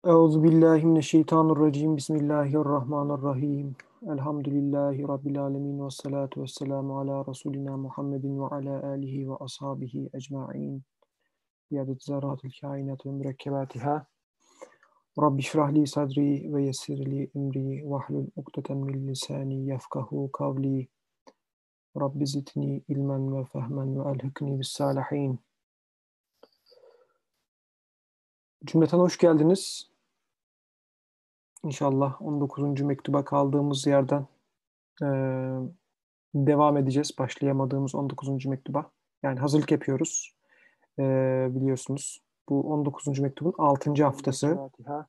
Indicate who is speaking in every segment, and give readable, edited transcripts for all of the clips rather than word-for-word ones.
Speaker 1: Euzubillahimineşşeytanirracim. Bismillahirrahmanirrahim. Elhamdülillahi Rabbil alemin. Ve salatu ve selamu ala Resulina Muhammedin ve ala alihi ve ashabihi ecma'in. Biadet zaratul kainat ve mürekkebatiha. Rabbi şrahli sadri ve yessirli emri vahlul ukdeten min lisani yefkahu kavli. Rabbi zidni ilmen ve fehmen ve elhikni bis salihin. Cümleten hoş geldiniz. İnşallah 19. mektuba kaldığımız yerden devam edeceğiz. Başlayamadığımız 19. mektuba. Yani hazırlık yapıyoruz. Biliyorsunuz. Bu 19. mektubun 6. haftası.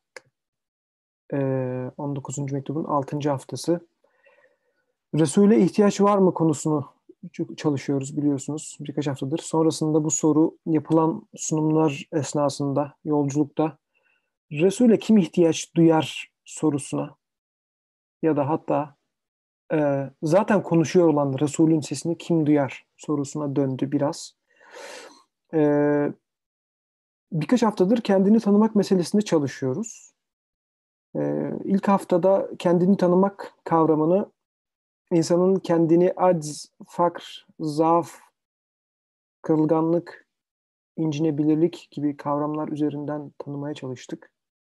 Speaker 1: 19. mektubun 6. haftası. Resul'e ihtiyaç var mı konusunu çalışıyoruz biliyorsunuz. Birkaç haftadır. Sonrasında bu soru yapılan sunumlar esnasında, yolculukta Resul'e kim ihtiyaç duyar sorusuna ya da hatta zaten konuşuyor olan Resul'ün sesini kim duyar sorusuna döndü biraz. Birkaç haftadır kendini tanımak meselesinde çalışıyoruz. İlk haftada kendini tanımak kavramını insanın kendini acz, fakr, zaaf, kırılganlık, incinebilirlik gibi kavramlar üzerinden tanımaya çalıştık.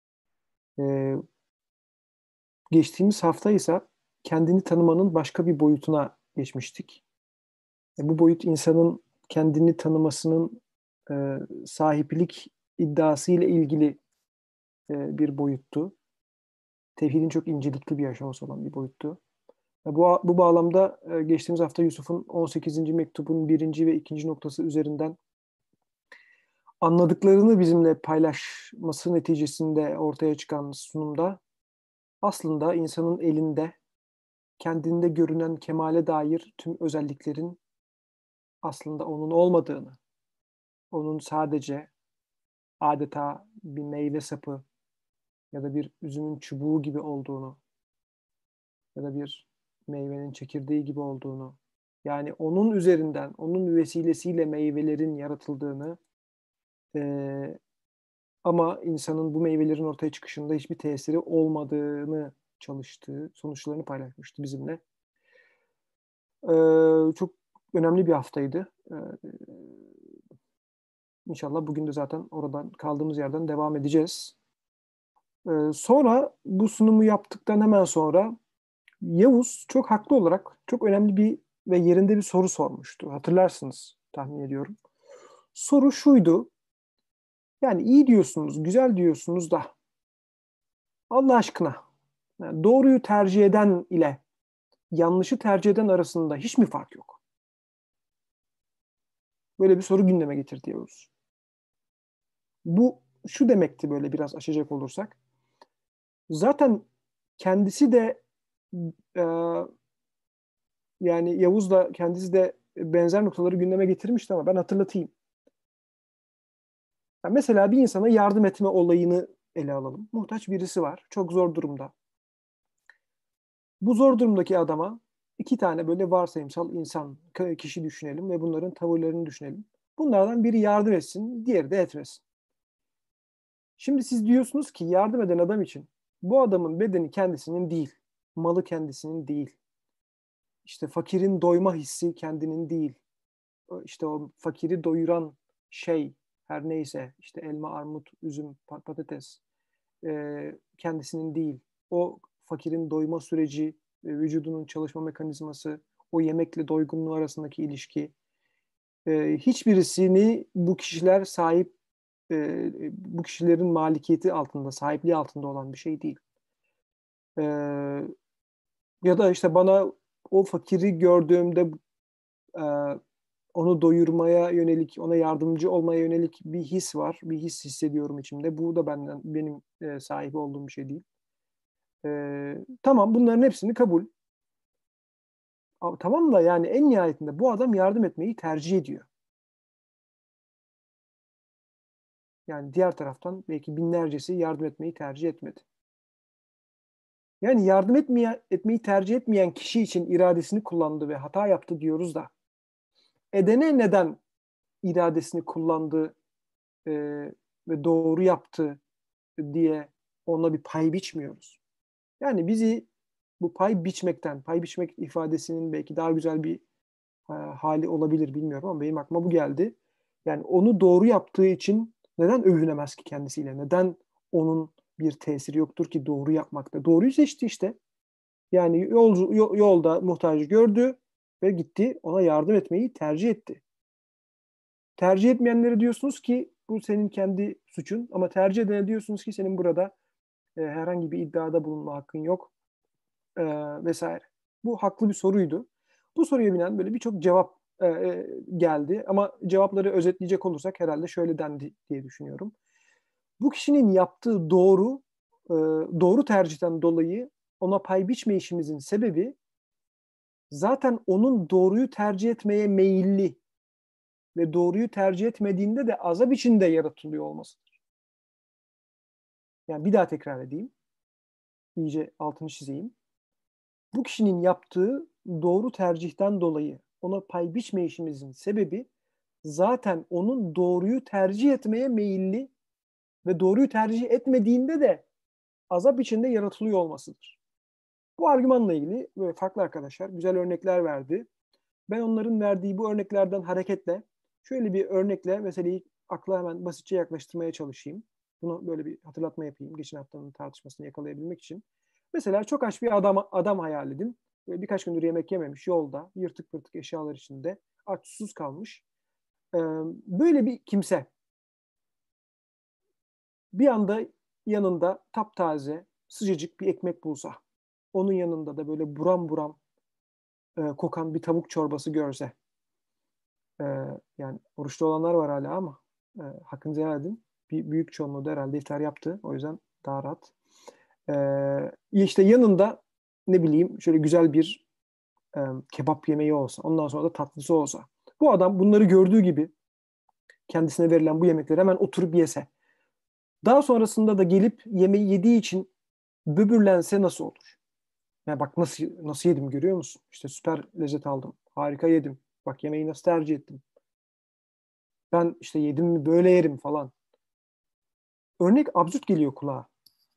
Speaker 1: Geçtiğimiz hafta ise kendini tanımanın başka bir boyutuna geçmiştik. Bu boyut insanın kendini tanımasının sahiplik iddiası ile ilgili bir boyuttu. Tevhidin çok incelikli bir aşaması olan bir boyuttu. Bu bağlamda geçtiğimiz hafta Yusuf'un 18. mektubun 1. ve 2. noktası üzerinden anladıklarını bizimle paylaşması neticesinde ortaya çıkan sunumda aslında insanın elinde kendinde görünen kemale dair tüm özelliklerin aslında onun olmadığını, onun sadece adeta bir meyve sapı ya da bir üzümün çubuğu gibi olduğunu ya da bir meyvenin çekirdeği gibi olduğunu, yani onun üzerinden, onun vesilesiyle meyvelerin yaratıldığını ama insanın bu meyvelerin ortaya çıkışında hiçbir tesiri olmadığını çalıştığı, sonuçlarını paylaşmıştı bizimle. Çok önemli bir haftaydı. İnşallah bugün de zaten oradan kaldığımız yerden devam edeceğiz. Sonra bu sunumu yaptıktan hemen sonra Yavuz çok haklı olarak çok önemli bir ve yerinde bir soru sormuştu. Hatırlarsınız tahmin ediyorum. Soru şuydu. Yani iyi diyorsunuz, güzel diyorsunuz da Allah aşkına yani doğruyu tercih eden ile yanlışı tercih eden arasında hiç mi fark yok? Böyle bir soru gündeme getirdi Yavuz. Bu şu demekti böyle biraz açacak olursak. Zaten kendisi de e, yani Yavuz da kendisi de benzer noktaları gündeme getirmişti ama ben hatırlatayım. Yani mesela bir insana yardım etme olayını ele alalım. Muhtaç birisi var. Çok zor durumda. Bu zor durumdaki adama iki tane böyle varsayımsal insan, kişi düşünelim ve bunların tavırlarını düşünelim. Bunlardan biri yardım etsin, diğeri de etmesin. Şimdi siz diyorsunuz ki yardım eden adam için bu adamın bedeni kendisinin değil, malı kendisinin değil. İşte fakirin doyma hissi kendinin değil. İşte o fakiri doyuran şey her neyse işte elma, armut, üzüm, patates kendisinin değil. O fakirin doyma süreci, vücudunun çalışma mekanizması, o yemekle doygunluğu arasındaki ilişki. Hiçbirisini bu kişiler bu kişilerin malikiyeti altında, sahipliği altında olan bir şey değil. Ya da işte bana o fakiri gördüğümde e, onu doyurmaya yönelik, ona yardımcı olmaya yönelik bir his var. Bir his hissediyorum içimde. Bu da benim sahibi olduğum bir şey değil. Tamam bunların hepsini kabul. Tamam da yani en nihayetinde bu adam yardım etmeyi tercih ediyor. Yani diğer taraftan belki binlercesi yardım etmeyi tercih etmedi. Yani yardım etmeyi tercih etmeyen kişi için iradesini kullandı ve hata yaptı diyoruz da edene neden iradesini kullandı e, ve doğru yaptı diye Ona bir pay biçmiyoruz. Yani bizi bu pay biçmekten, pay biçmek ifadesinin belki daha güzel bir hali olabilir bilmiyorum ama benim aklıma bu geldi. Yani onu doğru yaptığı için neden övünemez ki kendisiyle? Neden onun bir tesiri yoktur ki doğru yapmakta? Doğruyu seçti işte. Yani yolda muhtacı gördü ve gitti ona yardım etmeyi tercih etti. Tercih etmeyenlere diyorsunuz ki bu senin kendi suçun ama tercih edene diyorsunuz ki senin burada herhangi bir iddiada bulunma hakkın yok vesaire. Bu haklı bir soruydu. Bu soruya binen böyle birçok cevap geldi ama cevapları özetleyecek olursak herhalde şöyle dendi diye düşünüyorum. Bu kişinin yaptığı doğru tercihten dolayı ona pay biçme işimizin sebebi zaten onun doğruyu tercih etmeye meyilli ve doğruyu tercih etmediğinde de azap içinde yaratılıyor olmasıdır. Yani bir daha tekrar edeyim. İyice altını çizeyim. Bu kişinin yaptığı doğru tercihten dolayı ona pay biçme işimizin sebebi zaten onun doğruyu tercih etmeye meyilli ve doğruyu tercih etmediğinde de azap içinde yaratılıyor olmasıdır. Bu argümanla ilgili böyle farklı arkadaşlar güzel örnekler verdi. Ben onların verdiği bu örneklerden hareketle şöyle bir örnekle meseleyi akla hemen basitçe yaklaştırmaya çalışayım. Bunu böyle bir hatırlatma yapayım geçen haftanın tartışmasını yakalayabilmek için. Mesela çok aç bir adam hayal edin. Böyle birkaç gündür yemek yememiş yolda yırtık pırtık eşyalar içinde aç susuz kalmış. Böyle bir kimse bir anda yanında taptaze sıcacık bir ekmek bulsa, onun yanında da böyle buram buram kokan bir tavuk çorbası görse, e, yani oruçlu olanlar var hala ama hakkınızı helal edin. Bir büyük çoğunluğu da herhalde iftar yaptı. O yüzden daha rahat. İşte yanında ne bileyim şöyle güzel bir kebap yemeği olsa, ondan sonra da tatlısı olsa. Bu adam bunları gördüğü gibi kendisine verilen bu yemekleri hemen oturup yese. Daha sonrasında da gelip yemeği yediği için böbürlense nasıl olur? Ya bak nasıl yedim görüyor musun? İşte süper lezzet aldım. Harika yedim. Bak yemeği nasıl tercih ettim. Ben işte yedim mi böyle yerim falan. Örnek absürt geliyor kulağa.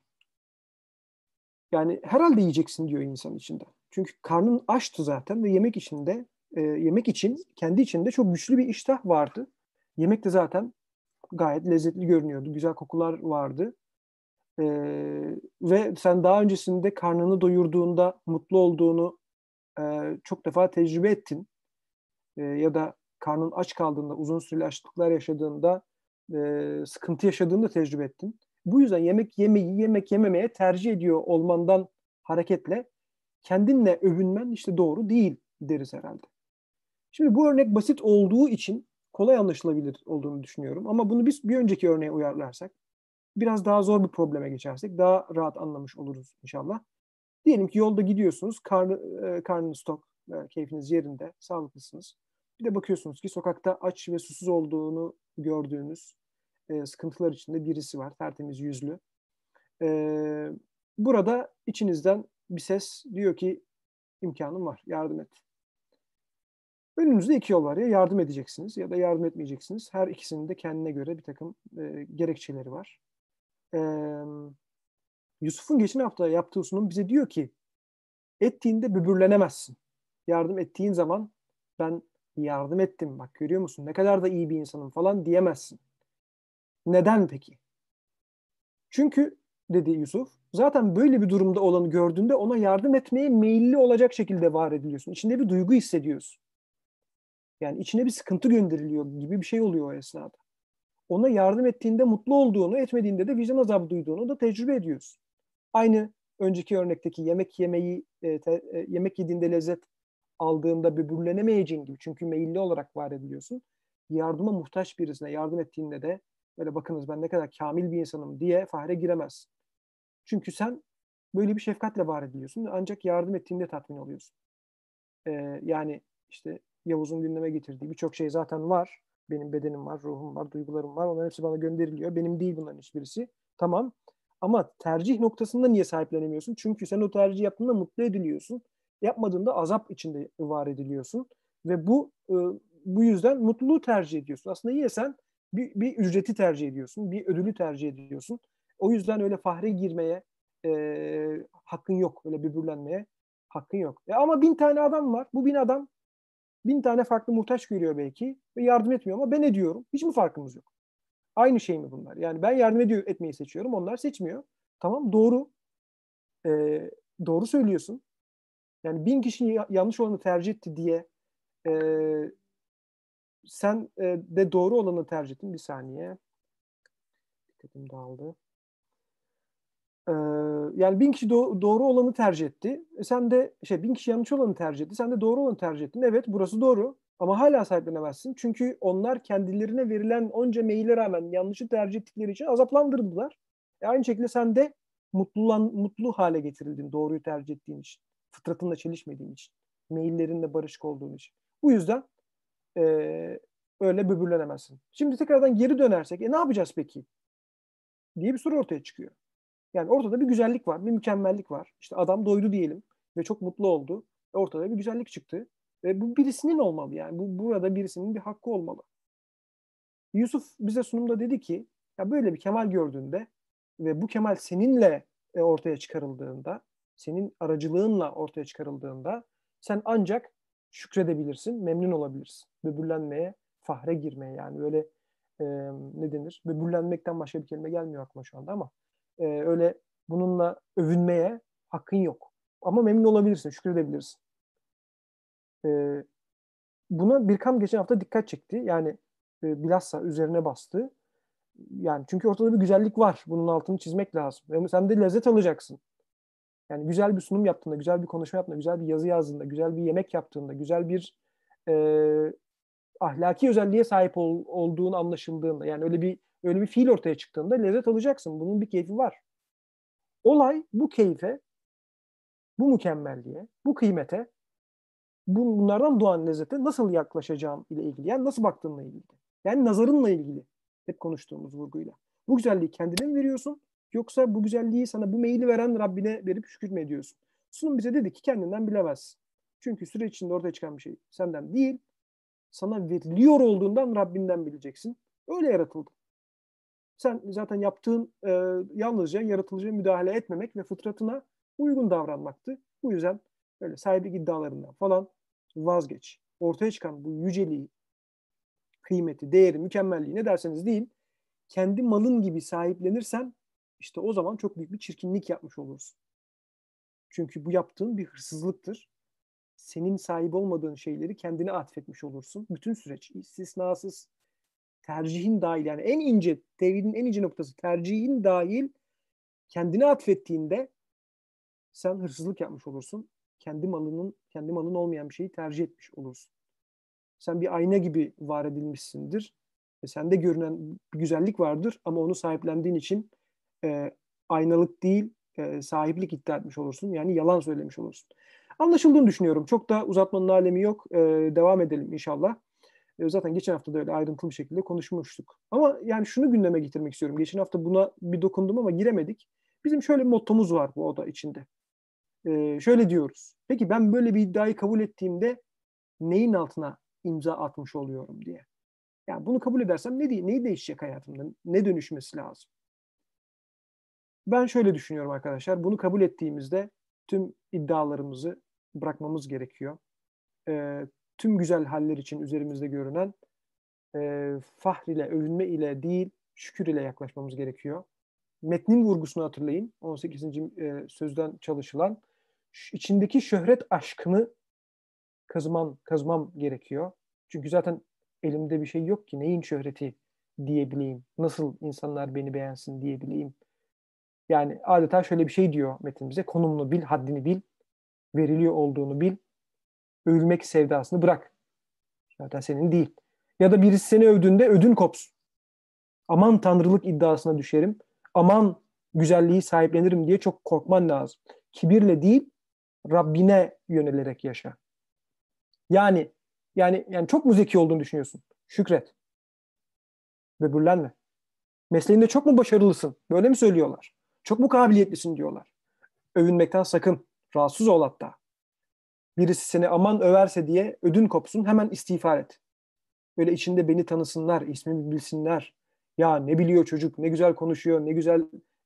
Speaker 1: Yani herhalde yiyeceksin diyor insan içinde. Çünkü karnın açtı zaten ve yemek için kendi içinde çok güçlü bir iştah vardı. Yemek de zaten gayet lezzetli görünüyordu. Güzel kokular vardı. Ve sen daha öncesinde karnını doyurduğunda mutlu olduğunu çok defa tecrübe ettin. Ya da karnın aç kaldığında, uzun süreli açlıklar yaşadığında sıkıntı yaşadığında tecrübe ettin. Bu yüzden yemek yememeye tercih ediyor olmandan hareketle kendinle övünmen işte doğru değil deriz herhalde. Şimdi bu örnek basit olduğu için kolay anlaşılabilir olduğunu düşünüyorum. Ama bunu biz bir önceki örneğe uyarlarsak, biraz daha zor bir probleme geçersek daha rahat anlamış oluruz inşallah. Diyelim ki yolda gidiyorsunuz, karnınız tok, keyfiniz yerinde, sağlıklısınız. Bir de bakıyorsunuz ki sokakta aç ve susuz olduğunu gördüğünüz sıkıntılar içinde birisi var, tertemiz yüzlü. E, Burada içinizden bir ses diyor ki imkanım var, yardım et. Önünüzde iki yol var. Ya yardım edeceksiniz ya da yardım etmeyeceksiniz. Her ikisinin de kendine göre bir takım gerekçeleri var. E, Yusuf'un geçen hafta yaptığı sunum bize diyor ki ettiğinde böbürlenemezsin. Yardım ettiğin zaman ben yardım ettim bak görüyor musun ne kadar da iyi bir insanım falan diyemezsin. Neden peki? Çünkü dedi Yusuf zaten böyle bir durumda olanı gördüğünde ona yardım etmeye meyilli olacak şekilde var ediliyorsun. İçinde bir duygu hissediyorsun. Yani içine bir sıkıntı gönderiliyor gibi bir şey oluyor o esnada. Ona yardım ettiğinde mutlu olduğunu, etmediğinde de vicdan azabı duyduğunu da tecrübe ediyorsun. Aynı önceki örnekteki yemek yediğinde lezzet aldığında böbürlenemeyeceğin gibi. Çünkü meyilli olarak var ediliyorsun. Yardıma muhtaç birisine yardım ettiğinde de böyle bakınız ben ne kadar kamil bir insanım diye fahre giremezsin. Çünkü sen böyle bir şefkatle var ediliyorsun. Ancak yardım ettiğinde tatmin oluyorsun. Yani işte Yavuz'un gündeme getirdiği birçok şey zaten var. Benim bedenim var, ruhum var, duygularım var. Onların hepsi bana gönderiliyor. Benim değil bunların hiçbirisi. Tamam. Ama tercih noktasında niye sahiplenemiyorsun? Çünkü sen o tercih yaptığında mutlu ediliyorsun. Yapmadığında azap içinde var ediliyorsun. Ve bu yüzden mutluluğu tercih ediyorsun. Aslında yine sen bir ücreti tercih ediyorsun. Bir ödülü tercih ediyorsun. O yüzden öyle fahre girmeye hakkın yok. Öyle böbürlenmeye hakkın yok. Ama 1000 tane adam var. Bu 1000 adam 1000 tane farklı muhtaç görüyor belki ve yardım etmiyor ama ben ediyorum. Hiç mi farkımız yok? Aynı şey mi bunlar? Yani ben yardım etmeyi seçiyorum. Onlar seçmiyor. Tamam, doğru. Doğru söylüyorsun. Yani 1000 kişi yanlış olanı tercih etti diye e, sen de doğru olanı tercih ettin. Bir saniye. Dikkatim dağıldı. Ee, Yani 1000 kişi doğru olanı tercih etti. Sen de 1000 kişi yanlış olanı tercih etti. Sen de doğru olanı tercih ettin. Evet, burası doğru. Ama hala sahiplenemezsin. Çünkü onlar kendilerine verilen onca maile rağmen yanlışı tercih ettikleri için azaplandırıldılar. Aynı şekilde sen de mutlu hale getirildin doğruyu tercih ettiğin için. Fıtratınla çelişmediğin için. Maillerinle barışık olduğun için. Bu yüzden e, öyle böbürlenemezsin. Şimdi tekrardan geri dönersek ne yapacağız peki? Diye bir soru ortaya çıkıyor. Yani ortada bir güzellik var, bir mükemmellik var. İşte adam doydu diyelim ve çok mutlu oldu. Ortada bir güzellik çıktı. Ve bu birisinin olmalı yani. Burada birisinin bir hakkı olmalı. Yusuf bize sunumda dedi ki, ya böyle bir kemal gördüğünde ve bu kemal seninle ortaya çıkarıldığında, senin aracılığınla ortaya çıkarıldığında sen ancak şükredebilirsin, memnun olabilirsin. Böbürlenmeye, fahre girmeye yani öyle ne denir? Böbürlenmekten başka bir kelime gelmiyor aklıma şu anda ama öyle bununla övünmeye hakkın yok. Ama memnun olabilirsin, şükredebilirsin. E, Buna Birkan geçen hafta dikkat çekti. Yani bilhassa üzerine bastı. Yani çünkü ortada bir güzellik var. Bunun altını çizmek lazım. Yani sen de lezzet alacaksın. Yani güzel bir sunum yaptığında, güzel bir konuşma yaptığında, güzel bir yazı yazdığında, güzel bir yemek yaptığında, güzel bir e, ahlaki özelliğe sahip olduğun anlaşıldığında, yani öyle bir fiil ortaya çıktığında lezzet alacaksın. Bunun bir keyfi var. Olay bu keyfe, bu mükemmelliğe, bu kıymete, bunlardan doğan lezzete nasıl yaklaşacağın ile ilgili. Yani nasıl baktığınla ilgili. Yani nazarınla ilgili. Hep konuştuğumuz vurguyla. Bu güzelliği kendine mi veriyorsun? Yoksa bu güzelliği sana bu meyili veren Rabbine verip şükür mü ediyorsun? Sunum bize dedi ki kendinden bilemezsin. Çünkü süreç içinde ortaya çıkan bir şey senden değil, sana veriliyor olduğundan Rabbinden bileceksin. Öyle yaratıldın. Sen zaten yaptığın yalnızca yaratıcıya müdahale etmemek ve fıtratına uygun davranmaktı. Bu yüzden öyle sahiplik iddialarından falan vazgeç. Ortaya çıkan bu yüceliği, kıymeti, değeri, mükemmelliği ne derseniz deyin, kendi malın gibi sahiplenirsen işte o zaman çok büyük bir çirkinlik yapmış olursun. Çünkü bu yaptığın bir hırsızlıktır. Senin sahip olmadığın şeyleri kendine atfetmiş olursun. Bütün süreç istisnasız, tercihin dahil, yani en ince, tevhidin en ince noktası tercihin dahil kendine atfettiğinde sen hırsızlık yapmış olursun. Kendi malın olmayan bir şeyi tercih etmiş olursun. Sen bir ayna gibi var edilmişsindir. Sende görünen bir güzellik vardır ama onu sahiplendiğin için e, aynalık değil, sahiplik iddia etmiş olursun. Yani yalan söylemiş olursun. Anlaşıldığını düşünüyorum. Çok da uzatmanın alemi yok. Devam edelim inşallah. Zaten geçen hafta da öyle ayrıntılı bir şekilde konuşmuştuk. Ama yani şunu gündeme getirmek istiyorum. Geçen hafta buna bir dokundum ama giremedik. Bizim şöyle bir mottomuz var bu oda içinde. Şöyle diyoruz. Peki ben böyle bir iddiayı kabul ettiğimde neyin altına imza atmış oluyorum diye. Yani bunu kabul edersem neyi değişecek hayatımda? Ne dönüşmesi lazım? Ben şöyle düşünüyorum arkadaşlar. Bunu kabul ettiğimizde tüm iddialarımızı bırakmamız gerekiyor. Tüm güzel haller için üzerimizde görünen fahr ile, övünme ile değil, şükür ile yaklaşmamız gerekiyor. Metnin vurgusunu hatırlayın. 18. Sözden çalışılan. İçindeki şöhret aşkını kazmam gerekiyor. Çünkü zaten elimde bir şey yok ki neyin şöhreti diyebileyim. Nasıl insanlar beni beğensin diyebileyim. Yani adeta şöyle bir şey diyor metin bize. Konumunu bil, haddini bil, veriliyor olduğunu bil, övülmek sevdasını bırak. Zaten senin değil. Ya da birisi seni övdüğünde ödün kopsun. Aman tanrılık iddiasına düşerim. Aman güzelliği sahiplenirim diye çok korkman lazım. Kibirle değil, Rabbine yönelerek yaşa. Yani yani çok mu zeki olduğunu düşünüyorsun? Şükret. Böbürlenme. Mesleğinde çok mu başarılısın? Böyle mi söylüyorlar? Çok mu kabiliyetlisin diyorlar. Övünmekten sakın. Rahatsız ol hatta. Birisi seni aman överse diye ödün kopsun, hemen istiğfar et. Böyle içinde beni tanısınlar, ismimi bilsinler. Ya ne biliyor çocuk, ne güzel konuşuyor, ne güzel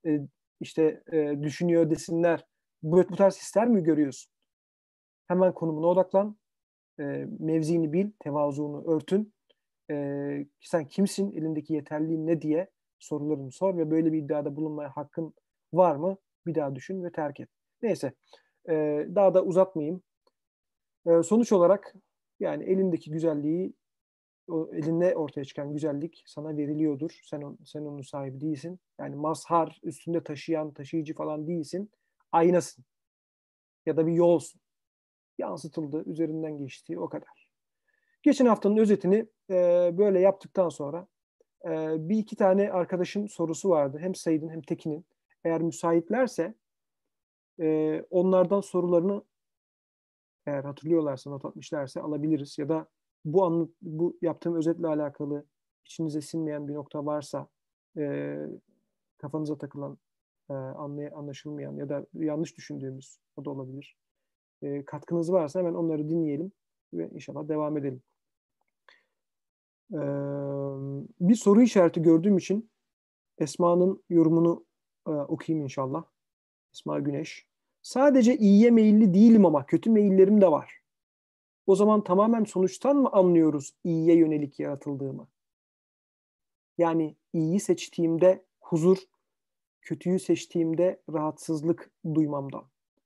Speaker 1: düşünüyor desinler. Bu tarz hisler mi görüyorsun? Hemen konumuna odaklan. Mevzini bil, tevazuunu örtün. Sen kimsin, elindeki yeterliğin ne diye sorularını sor ve böyle bir iddiada bulunmaya hakkın var mı? Bir daha düşün ve terk et. Neyse, daha da uzatmayayım. Sonuç olarak yani elindeki güzelliği, o elinde ortaya çıkan güzellik sana veriliyordur. Sen onun sahibi değilsin. Yani mazhar, üstünde taşıyan, taşıyıcı falan değilsin. Aynasın ya da bir yolsun. Yansıtıldı, üzerinden geçti, o kadar. Geçen haftanın özetini böyle yaptıktan sonra bir iki tane arkadaşın sorusu vardı. Hem Said'in hem Tekin'in. Eğer müsaitlerse onlardan sorularını, eğer hatırlıyorlarsa, not atmışlarsa alabiliriz. Ya da bu yaptığım özetle alakalı içinize sinmeyen bir nokta varsa, e, kafanıza takılan, anlaşılmayan ya da yanlış düşündüğümüz, o da olabilir. Katkınız varsa hemen onları dinleyelim ve inşallah devam edelim. Ee, Bir soru işareti gördüğüm için Esma'nın yorumunu okuyayım inşallah. Esma Güneş. Sadece iyiye meyilli değilim ama kötü meyillerim de var. O zaman tamamen sonuçtan mı anlıyoruz iyiye yönelik yaratıldığımı? Yani iyiyi seçtiğimde huzur, kötüyü seçtiğimde rahatsızlık duymamdan.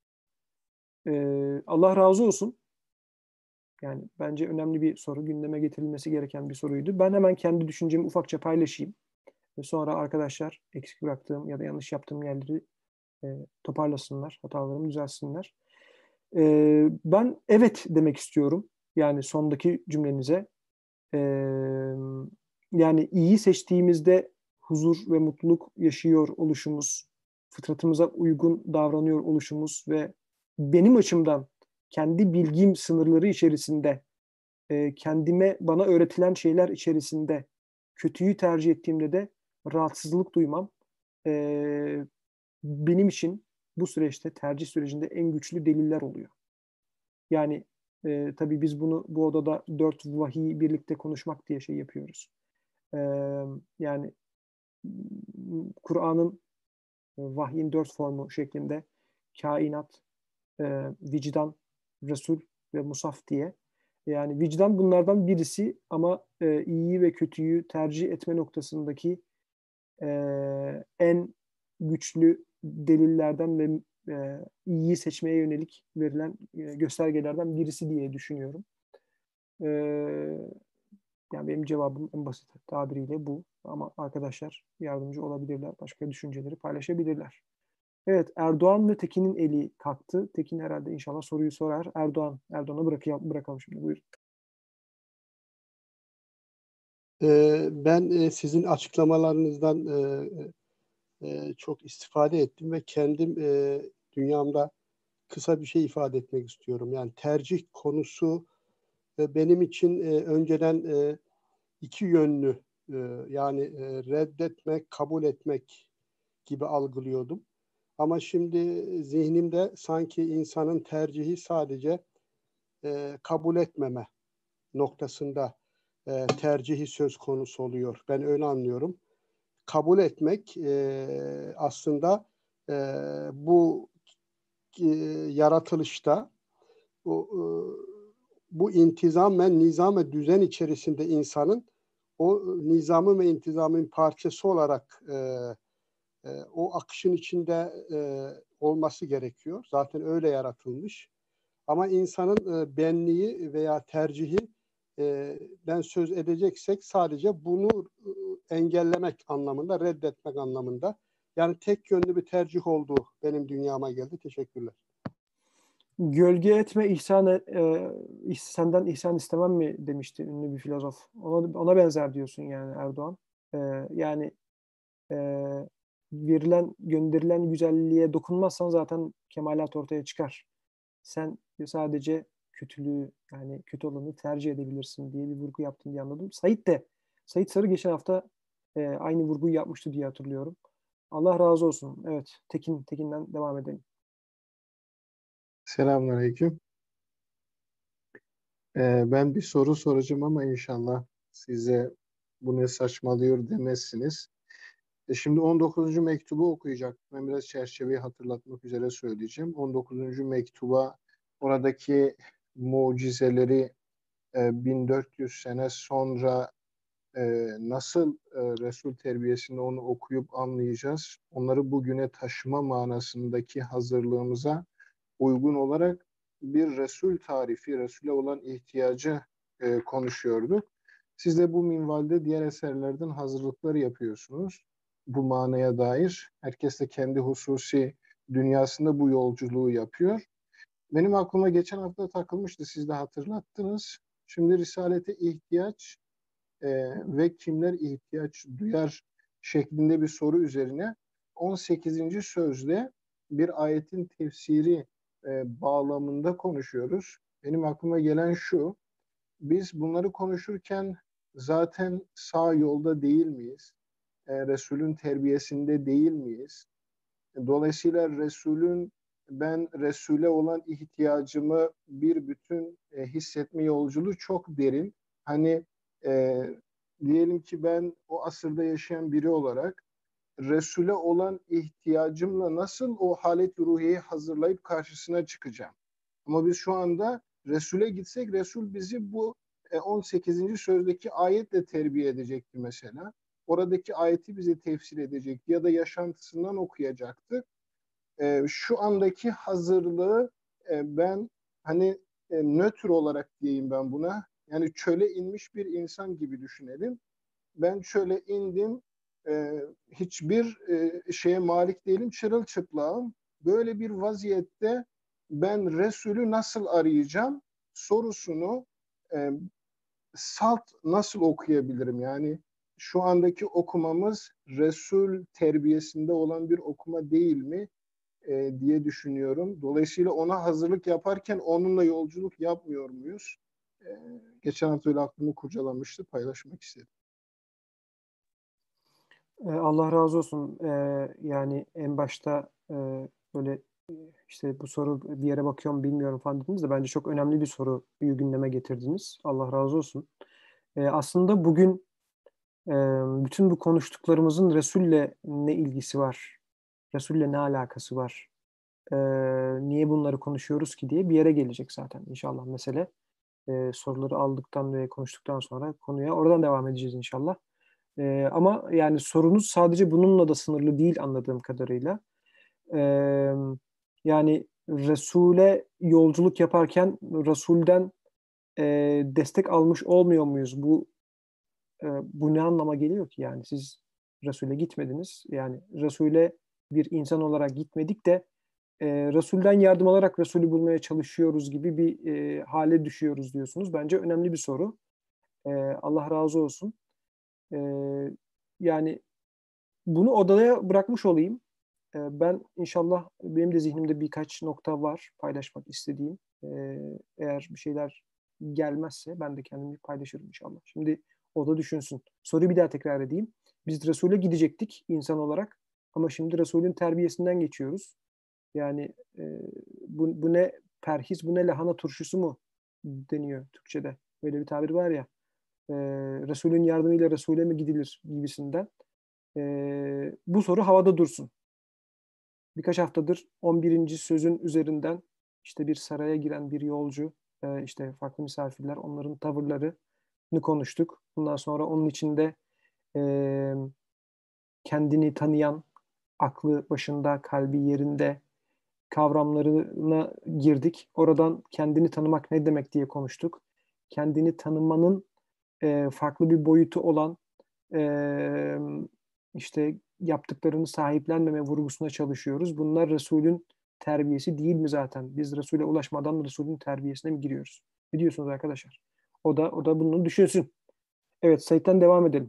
Speaker 1: Allah razı olsun. Yani bence önemli bir soru, gündeme getirilmesi gereken bir soruydu. Ben hemen kendi düşüncemi ufakça paylaşayım. Ve sonra arkadaşlar eksik bıraktığım ya da yanlış yaptığım yerleri toparlasınlar, hatalarımı düzelsinler. Ben evet demek istiyorum. Yani sondaki cümlenize. Ee, Yani iyi seçtiğimizde huzur ve mutluluk yaşıyor oluşumuz, fıtratımıza uygun davranıyor oluşumuz ve benim açımdan kendi bilgim sınırları içerisinde, bana öğretilen şeyler içerisinde kötüyü tercih ettiğimde de rahatsızlık duymam. E, Benim için bu süreçte, tercih sürecinde en güçlü deliller oluyor. Yani tabii biz bunu bu odada 4 vahiy birlikte konuşmak diye şey yapıyoruz. E, Yani Kur'an'ın vahyin 4 formu şeklinde kainat, vicdan, Resul ve Musaf diye. Yani vicdan bunlardan birisi ama iyiyi ve kötüyü tercih etme noktasındaki en güçlü delillerden ve iyiyi seçmeye yönelik verilen göstergelerden birisi diye düşünüyorum. E, Yani benim cevabım en basit tabiriyle bu. Ama arkadaşlar yardımcı olabilirler, başka düşünceleri paylaşabilirler. Evet, Erdoğan ve Tekin'in eli kalktı. Tekin herhalde inşallah soruyu sorar. Erdoğan'a bırakalım şimdi. Buyurun.
Speaker 2: Ben sizin açıklamalarınızdan çok istifade ettim ve kendim dünyamda kısa bir şey ifade etmek istiyorum. Yani tercih konusu benim için önceden iki yönlü, yani reddetmek, kabul etmek gibi algılıyordum. Ama şimdi zihnimde sanki insanın tercihi sadece kabul etmeme noktasında tercihi söz konusu oluyor. Ben öyle anlıyorum. Kabul etmek aslında e, bu yaratılışta o, bu intizam ve nizam ve düzen içerisinde insanın o nizamı ve intizamın parçası olarak o akışın içinde olması gerekiyor. Zaten öyle yaratılmış. Ama insanın benliği veya tercihi den söz edeceksek sadece bunu engellemek anlamında, reddetmek anlamında. Yani tek yönlü bir tercih olduğu benim dünyama geldi. Teşekkürler.
Speaker 1: Gölge etme senden ihsan istemem mi demişti ünlü bir filozof. Ona benzer diyorsun yani Erdoğan. E, Yani e, gönderilen güzelliğe dokunmazsan zaten kemalat ortaya çıkar. Sen sadece kötülüğü, yani kötü olanı tercih edebilirsin diye bir vurgu yaptın diye anladım. Sait Sarı geçen hafta aynı vurguyu yapmıştı diye hatırlıyorum. Allah razı olsun. Evet, Tekin'den devam edelim.
Speaker 3: Selamünaleyküm. Ben bir soru soracağım ama inşallah size bu ne saçmalıyor demezsiniz. Şimdi 19. mektubu okuyacak. Ben biraz çerçeveyi hatırlatmak üzere söyleyeceğim. 19. mektuba oradaki mucizeleri 1400 sene sonra nasıl Resul terbiyesinde onu okuyup anlayacağız. Onları bugüne taşıma manasındaki hazırlığımıza uygun olarak bir Resul tarifi, Resul'e olan ihtiyacı konuşuyorduk. Siz de bu minvalde diğer eserlerden hazırlıkları yapıyorsunuz. Bu manaya dair. Herkes de kendi hususi dünyasında bu yolculuğu yapıyor. Benim aklıma geçen hafta takılmıştı, siz de hatırlattınız. Şimdi Risalete ihtiyaç ve kimler ihtiyaç duyar şeklinde bir soru üzerine 18. sözde bir ayetin tefsiri bağlamında konuşuyoruz. Benim aklıma gelen şu, biz bunları konuşurken zaten sağ yolda değil miyiz? Resul'ün terbiyesinde değil miyiz? Dolayısıyla ben Resul'e olan ihtiyacımı bir bütün hissetme yolculuğu çok derin. Hani e, diyelim ki ben o asırda yaşayan biri olarak Resul'e olan ihtiyacımla nasıl o halet-i ruhiyeyi hazırlayıp karşısına çıkacağım? Ama biz şu anda Resul'e gitsek Resul bizi bu 18. sözdeki ayetle terbiye edecekti mesela. Oradaki ayeti bize tefsir edecekti ya da yaşantısından okuyacaktı. Şu andaki hazırlığı ben hani nötr olarak diyeyim ben buna. Yani çöle inmiş bir insan gibi düşünelim. Ben çöle indim, hiçbir şeye malik değilim, çırılçıplağım. Böyle bir vaziyette ben Resul'ü nasıl arayacağım sorusunu e, salt nasıl okuyabilirim? Yani şu andaki okumamız Resul terbiyesinde olan bir okuma değil mi diye düşünüyorum. Dolayısıyla ona hazırlık yaparken onunla yolculuk yapmıyor muyuz? E, Geçen hafta öyle aklımı kurcalamıştı, paylaşmak istedim.
Speaker 1: Allah razı olsun. Yani en başta böyle işte bu soru bir yere bakıyorum bilmiyorum falan dediniz de bence çok önemli bir soruyu gündeme getirdiniz. Allah razı olsun. Aslında bugün e, bütün bu konuştuklarımızın Resul'le ne ilgisi var? Resul'le ne alakası var? E, Niye bunları konuşuyoruz ki diye bir yere gelecek zaten inşallah mesele. Soruları aldıktan ve konuştuktan sonra konuya oradan devam edeceğiz inşallah. Ama yani sorunuz sadece bununla da sınırlı değil anladığım kadarıyla. Ee, Yani Resul'e yolculuk yaparken Resul'den destek almış olmuyor muyuz? Bu ne anlama geliyor ki? Yani siz Resul'e gitmediniz. Yani Resul'e bir insan olarak gitmedik de Resul'den yardım alarak Resul'ü bulmaya çalışıyoruz gibi bir hale düşüyoruz diyorsunuz. Bence önemli bir soru. Allah razı olsun. E, Yani bunu odaya bırakmış olayım. Ben inşallah benim de zihnimde birkaç nokta var paylaşmak istediğim. Eğer bir şeyler gelmezse ben de kendimi paylaşırım inşallah. Şimdi o da düşünsün. Soruyu bir daha tekrar edeyim. Biz Resul'e gidecektik insan olarak ama şimdi Resul'ün terbiyesinden geçiyoruz. Yani bu ne perhiz, bu ne lahana turşusu mu deniyor Türkçe'de. Böyle bir tabir var ya. Resul'ün yardımıyla Resul'e mi gidilir gibisinden. Bu soru havada dursun. Birkaç haftadır 11. sözün üzerinden işte bir saraya giren bir yolcu, işte farklı misafirler, onların tavırlarını konuştuk. Bundan sonra onun içinde e, kendini tanıyan, aklı başında, kalbi yerinde kavramlarına girdik. Oradan kendini tanımak ne demek diye konuştuk. Kendini tanımanın farklı bir boyutu olan e, işte yaptıklarını sahiplenmeme vurgusuna çalışıyoruz. Bunlar Resul'ün terbiyesi değil mi zaten? Biz Resul'e ulaşmadan Resul'ün terbiyesine mi giriyoruz? Ne diyorsunuz arkadaşlar? O da bunu düşünsün. Evet, Sait'ten devam edelim.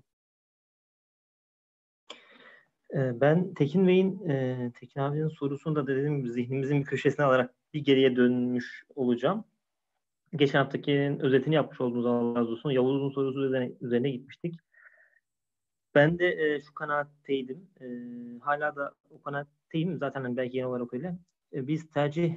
Speaker 4: Ben Tekin abinin sorusunu da dediğim gibi zihnimizin bir köşesine alarak bir geriye dönmüş olacağım. Geçen haftakinin özetini yapmış olduğunuz Allah razı olsun. Yavuz'un sorusu üzerine gitmiştik. Ben de şu kanaatteydim. Hala da o kanaatteyim. Zaten hani belki yeni olarak öyle. Biz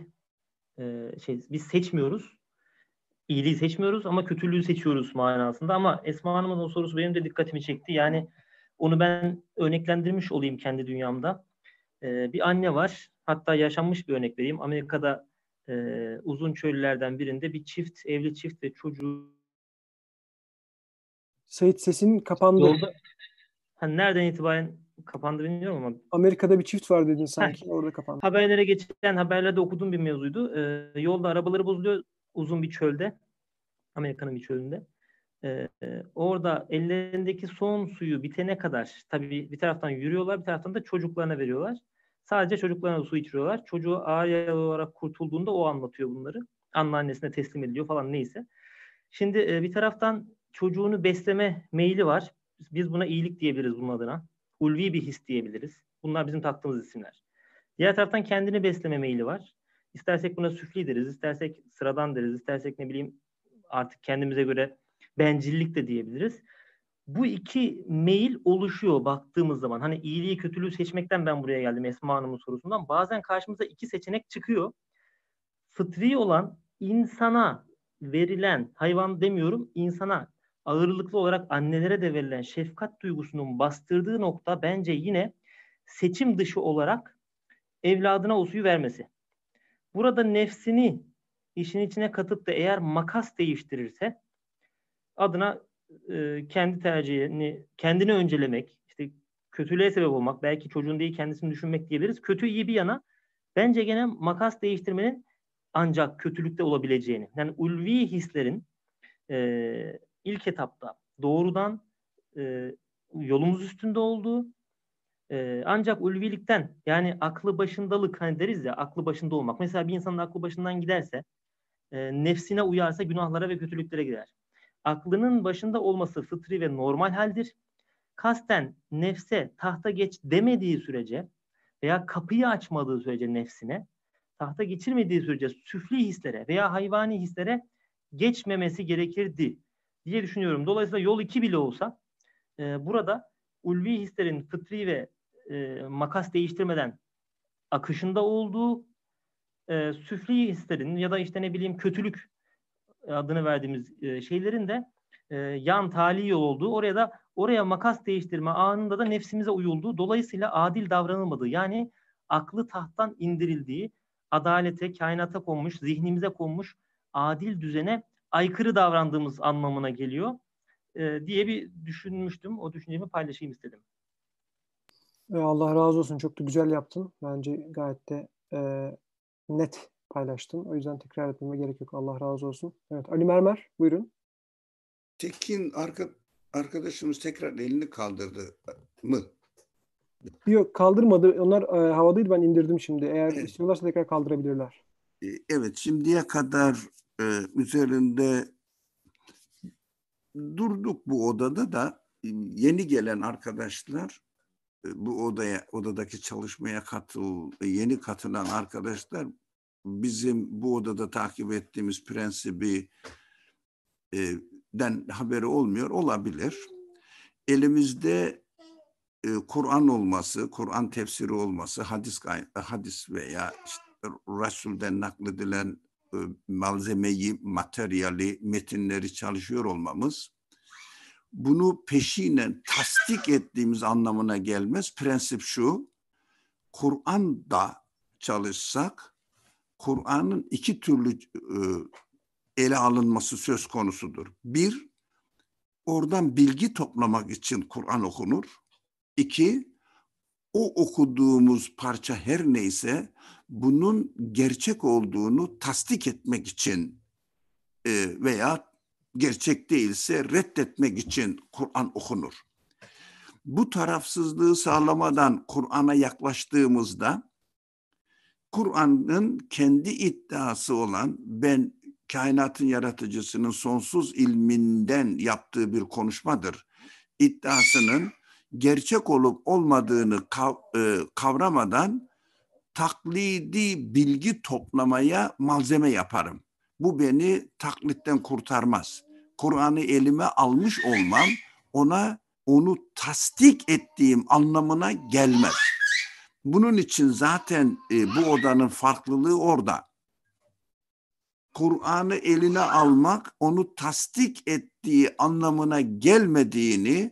Speaker 4: biz seçmiyoruz. İyiliği seçmiyoruz ama kötülüğü seçiyoruz manasında. Ama Esma Hanım'ın o sorusu benim de dikkatimi çekti. Yani Onu ben örneklendirmiş olayım kendi dünyamda. Bir anne var. Hatta yaşanmış bir örnek vereyim. Amerika'da uzun çöllerden birinde bir çift, evli çift ve çocuğu
Speaker 1: Sait, sesin kapandı.
Speaker 4: yolda, nereden itibaren kapandı bilmiyorum ama
Speaker 1: Amerika'da bir çift var dedin sanki. Orada kapandı.
Speaker 4: haberlere geçen haberlerde okuduğum bir mevzuydu. Yolda arabaları bozuluyor uzun bir çölde. Amerika'nın bir çölünde. Orada ellerindeki son suyu bitene kadar tabii bir taraftan yürüyorlar, bir taraftan da çocuklarına veriyorlar. Sadece çocuklarına su içiriyorlar. Çocuğu ağır yaralı olarak kurtulduğunda o anlatıyor bunları. Anneannesine teslim ediliyor falan neyse. Şimdi bir taraftan çocuğunu besleme meyli var. Biz buna iyilik diyebiliriz bunun adına. Ulvi bir his diyebiliriz. Bunlar bizim taktığımız isimler. Diğer taraftan kendini besleme meyli var. İstersek buna süfli deriz, istersek sıradan deriz, istersek ne bileyim artık kendimize göre bencillik de diyebiliriz. Bu iki meyil oluşuyor baktığımız zaman. Hani iyiliği kötülüğü seçmekten ben buraya geldim Esma Hanım'ın sorusundan. Bazen karşımıza iki seçenek çıkıyor. Fıtri olan insana verilen, hayvan demiyorum, insana ağırlıklı olarak annelere de verilen şefkat duygusunun bastırdığı nokta bence yine seçim dışı olarak evladına o suyu vermesi. Burada nefsini işin içine katıp da eğer makas değiştirirse adına kendi tercihini, kendini öncelemek, işte kötülüğe sebep olmak, belki çocuğun değil kendisini düşünmek diyebiliriz. Kötü iyi bir yana bence gene makas değiştirmenin ancak kötülükte olabileceğini. Yani ulvi hislerin ilk etapta doğrudan yolumuz üstünde olduğu ancak ulvilikten yani aklı başındalık hani deriz ya aklı başında olmak. Mesela bir insanın aklı başından giderse nefsine uyarsa günahlara ve kötülüklere girer. Aklının başında olması fıtri ve normal haldir. Kasten nefse tahta geç demediği sürece veya kapıyı açmadığı sürece nefsine tahta geçirmediği sürece süfli hislere veya hayvani hislere geçmemesi gerekirdi diye düşünüyorum. Dolayısıyla yol 2 bile olsa burada ulvi hislerin fıtri ve makas değiştirmeden akışında olduğu süfli hislerin ya da işte ne bileyim kötülük adını verdiğimiz şeylerin de yan tali yol olduğu oraya makas değiştirme anında da nefsimize uyulduğu dolayısıyla adil davranılmadığı yani aklı tahttan indirildiği adalete, kainata konmuş, zihnimize konmuş adil düzene aykırı davrandığımız anlamına geliyor diye bir düşünmüştüm. O düşüncemi paylaşayım istedim.
Speaker 1: Allah razı olsun. Çok da güzel yaptın. Bence gayet de net paylaştın. O yüzden tekrar etmeme gerek yok. Allah razı olsun. Evet, Ali Mermer, buyurun.
Speaker 5: Tekin arkadaşımız tekrar elini kaldırdı mı?
Speaker 1: Yok, kaldırmadı. Onlar havadaydı. Ben indirdim şimdi. Eğer istiyorlarsa tekrar kaldırabilirler.
Speaker 5: Evet, şimdiye kadar üzerinde durduk bu odada da yeni gelen arkadaşlar bu odadaki çalışmaya yeni katılan arkadaşlar bizim bu odada takip ettiğimiz prensibi den haberi olabilir. Elimizde Kur'an olması, Kur'an tefsiri olması, hadis veya işte Resul'den nakledilen malzemeyi, materyali, metinleri çalışıyor olmamız bunu peşinen tasdik ettiğimiz anlamına gelmez. Prensip şu, Kur'an'da çalışsak, Kur'an'ın iki türlü ele alınması söz konusudur. Bir, oradan bilgi toplamak için Kur'an okunur. İki, o okuduğumuz parça her neyse bunun gerçek olduğunu tasdik etmek için veya gerçek değilse reddetmek için Kur'an okunur. Bu tarafsızlığı sağlamadan Kur'an'a yaklaştığımızda Kur'an'ın kendi iddiası olan ben kainatın yaratıcısının sonsuz ilminden yaptığı bir konuşmadır. İddiasının gerçek olup olmadığını kavramadan taklidi bilgi toplamaya malzeme yaparım. Bu beni taklitten kurtarmaz. Kur'an'ı elime almış olmam onu tasdik ettiğim anlamına gelmez. Bunun için zaten bu odanın farklılığı orada. Kur'an'ı eline almak onu tasdik ettiği anlamına gelmediğini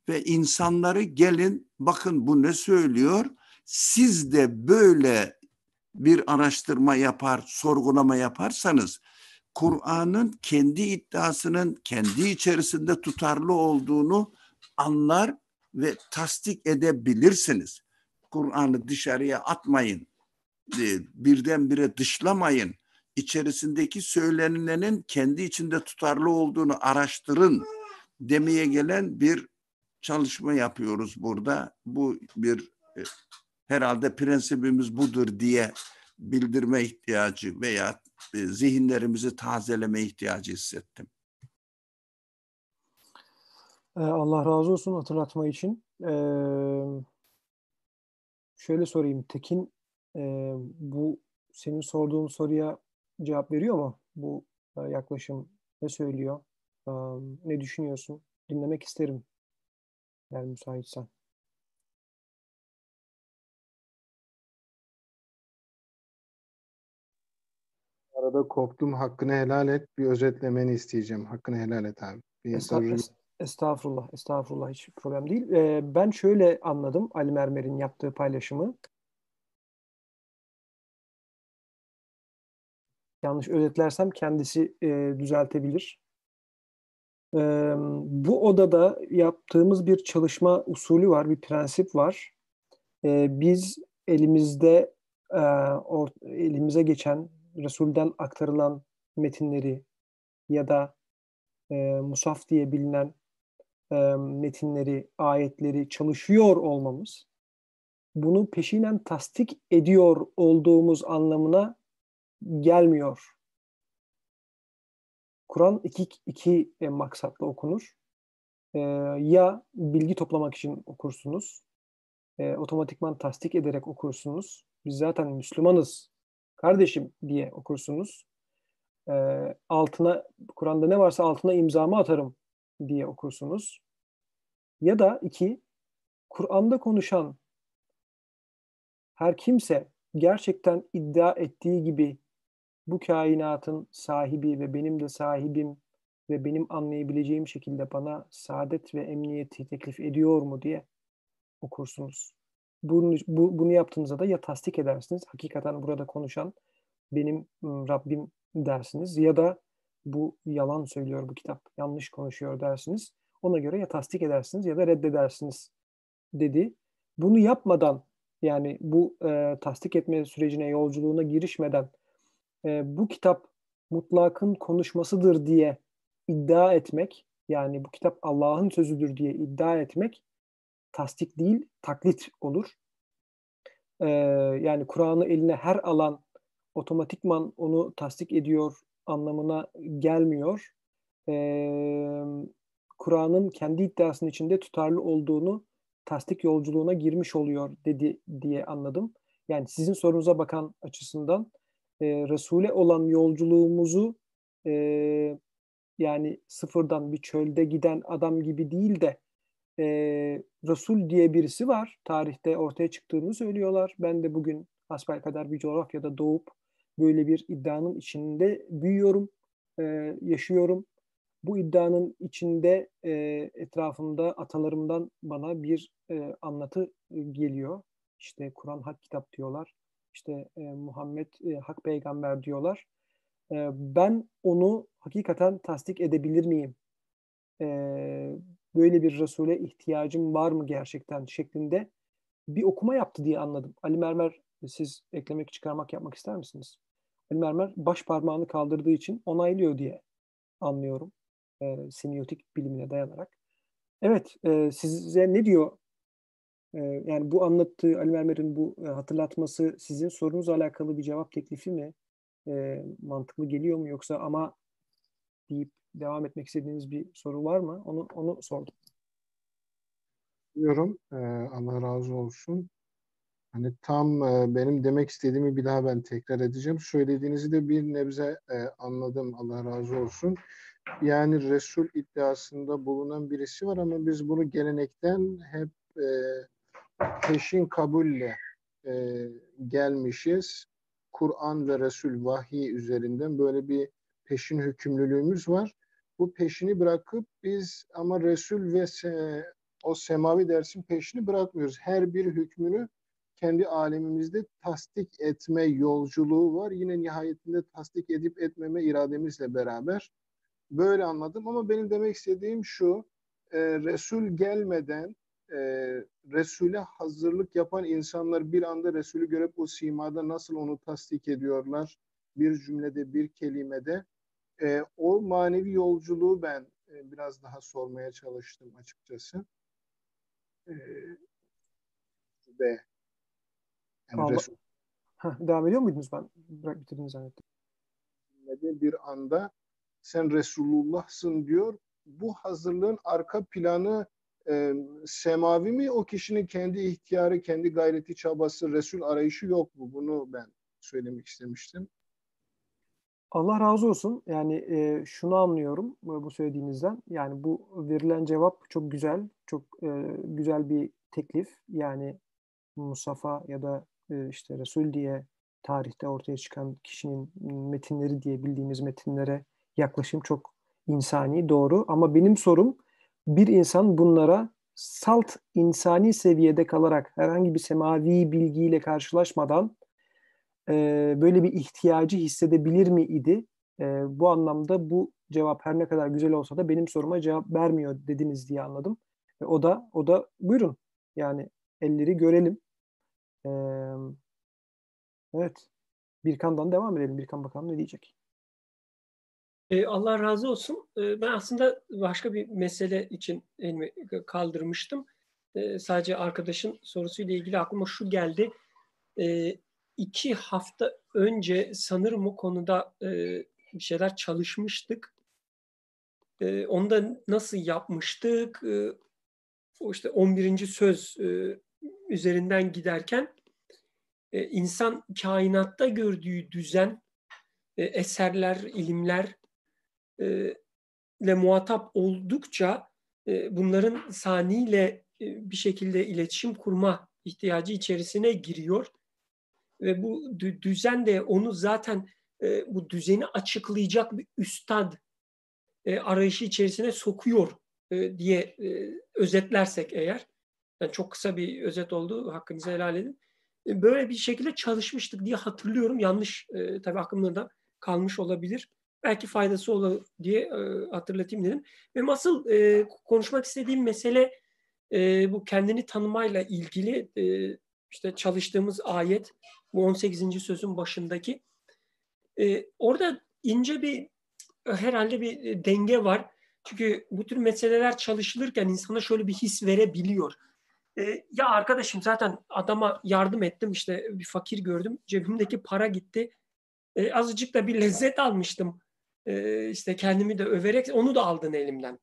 Speaker 5: ve insanları gelin bakın bu ne söylüyor. Siz de böyle bir araştırma yapar, sorgulama yaparsanız Kur'an'ın kendi iddiasının kendi içerisinde tutarlı olduğunu anlar ve tasdik edebilirsiniz. Kur'an'ı dışarıya atmayın, birdenbire dışlamayın. İçerisindeki söylenilenin kendi içinde tutarlı olduğunu araştırın demeye gelen bir çalışma yapıyoruz burada. Bu bir herhalde prensibimiz budur diye bildirme ihtiyacı veya zihinlerimizi tazeleme ihtiyacı hissettim.
Speaker 1: Allah razı olsun hatırlatma için. Şöyle sorayım. Tekin bu senin sorduğun soruya cevap veriyor mu? Bu yaklaşım ne söylüyor? Ne düşünüyorsun? Dinlemek isterim. Yani müsaitsen.
Speaker 3: Arada koptum. Hakkını helal et. Bir özetlemeni isteyeceğim. Hakkını helal et abi.
Speaker 1: Estağfurullah. Estağfurullah. Hiç problem değil. Ben şöyle anladım Ali Mermer'in yaptığı paylaşımı. Yanlış özetlersem kendisi düzeltebilir. Bu odada yaptığımız bir çalışma usulü var, bir prensip var. Biz elimizde elimize geçen Resul'den aktarılan metinleri ya da Musaf diye bilinen metinleri, ayetleri çalışıyor olmamız, bunu peşinen tasdik ediyor olduğumuz anlamına gelmiyor. Kur'an iki maksatla okunur. Ya bilgi toplamak için okursunuz, otomatikman tasdik ederek okursunuz. Biz zaten Müslümanız kardeşim diye okursunuz. Altına Kur'an'da ne varsa altına imzamı atarım diye okursunuz. Ya da iki, Kur'an'da konuşan her kimse gerçekten iddia ettiği gibi bu kainatın sahibi ve benim de sahibim ve benim anlayabileceğim şekilde bana saadet ve emniyeti teklif ediyor mu diye okursunuz. Bunu yaptığınızda da ya tasdik edersiniz, hakikaten burada konuşan benim Rabbim dersiniz, ya da bu yalan söylüyor bu kitap, yanlış konuşuyor dersiniz. Ona göre ya tasdik edersiniz ya da reddedersiniz dedi. Bunu yapmadan, yani bu tasdik etme sürecine, yolculuğuna girişmeden bu kitap mutlakın konuşmasıdır diye iddia etmek, yani bu kitap Allah'ın sözüdür diye iddia etmek tasdik değil, taklit olur. Yani Kur'an'ı eline her alan otomatikman onu tasdik ediyor anlamına gelmiyor. Kur'an'ın kendi iddiasının içinde tutarlı olduğunu tasdik yolculuğuna girmiş oluyor dedi diye anladım. Yani sizin sorunuza bakan açısından Resul'e olan yolculuğumuzu yani sıfırdan bir çölde giden adam gibi değil de Resul diye birisi var. Tarihte ortaya çıktığını söylüyorlar. Ben de bugün hasbelkader bir coğrafyada doğup böyle bir iddianın içinde büyüyorum, yaşıyorum. Bu iddianın içinde etrafımda atalarımdan bana bir anlatı geliyor. İşte Kur'an hak kitap diyorlar. İşte Muhammed hak peygamber diyorlar. Ben onu hakikaten tasdik edebilir miyim? Böyle bir Resul'e ihtiyacım var mı gerçekten şeklinde bir okuma yaptı diye anladım. Ali Mermer, siz eklemek, çıkarmak yapmak ister misiniz? Ali Mermer baş parmağını kaldırdığı için onaylıyor diye anlıyorum. Semiotik bilimine dayanarak. Evet, size ne diyor? Yani bu anlattığı Ali Mermer'in bu hatırlatması sizin sorunuzla alakalı bir cevap teklifi mi? Mantıklı geliyor mu, yoksa ama deyip devam etmek istediğiniz bir soru var mı? Onu sordum.
Speaker 3: Diyorum. Allah razı olsun. Hani tam benim demek istediğimi bir daha ben tekrar edeceğim. Söylediğinizi de bir nebze anladım. Allah razı olsun. Yani Resul iddiasında bulunan birisi var ama biz bunu gelenekten hep peşin kabulle gelmişiz. Kur'an ve Resul vahiy üzerinden böyle bir peşin hükümlülüğümüz var. Bu peşini bırakıp biz ama Resul ve o semavi dersin peşini bırakmıyoruz. Her bir hükmünü kendi alemimizde tasdik etme yolculuğu var. Yine nihayetinde tasdik edip etmeme irademizle beraber. Böyle anladım ama benim demek istediğim şu, Resul gelmeden Resul'e hazırlık yapan insanlar bir anda Resul'ü görüp o simada nasıl onu tasdik ediyorlar? Bir cümlede, bir kelimede. O manevi yolculuğu ben biraz daha sormaya çalıştım açıkçası. Ve yani Resul
Speaker 1: devam ediyor muydunuz? Ben bitirdim zannettim.
Speaker 3: Bir anda sen Resulullah'sın diyor. Bu hazırlığın arka planı semavi mi? O kişinin kendi ihtiyarı, kendi gayreti, çabası, Resul arayışı yok mu? Bunu ben söylemek istemiştim.
Speaker 1: Allah razı olsun. Yani şunu anlıyorum bu söylediğinizden. Yani bu verilen cevap çok güzel. Çok güzel bir teklif. Yani Musafa ya da işte Resul diye tarihte ortaya çıkan kişinin metinleri diye bildiğimiz metinlere yaklaşım çok insani, doğru. Ama benim sorum, bir insan bunlara salt insani seviyede kalarak herhangi bir semavi bilgiyle karşılaşmadan böyle bir ihtiyacı hissedebilir mi idi? Bu anlamda bu cevap her ne kadar güzel olsa da benim soruma cevap vermiyor dediniz diye anladım. O da buyurun. Yani elleri görelim. Evet. Birkan'dan devam edelim. Birkan bakalım ne diyecek?
Speaker 6: Allah razı olsun. Ben aslında başka bir mesele için elimi kaldırmıştım. Sadece arkadaşın sorusuyla ilgili aklıma şu geldi. 2 hafta önce sanırım o konuda bir şeyler çalışmıştık. Onu da nasıl yapmıştık? O işte 11. söz üzerinden giderken insan kainatta gördüğü düzen, eserler, ilimler ile muhatap oldukça bunların saniyle bir şekilde iletişim kurma ihtiyacı içerisine giriyor. Ve bu düzen de onu zaten bu düzeni açıklayacak bir üstad arayışı içerisine sokuyor diye özetlersek eğer. Yani çok kısa bir özet oldu. Hakkınızı helal edin. Böyle bir şekilde çalışmıştık diye hatırlıyorum. Yanlış tabii aklımda da kalmış olabilir. Belki faydası olur diye hatırlatayım dedim. Benim asıl konuşmak istediğim mesele bu kendini tanımayla ilgili işte çalıştığımız ayet, bu 18. sözün başındaki. Orada ince bir herhalde bir denge var. Çünkü bu tür meseleler çalışılırken insana şöyle bir his verebiliyor. Ya arkadaşım zaten adama yardım ettim, işte bir fakir gördüm, cebimdeki para gitti. Azıcık da bir lezzet almıştım. İşte kendimi de överek onu da aldın elimden.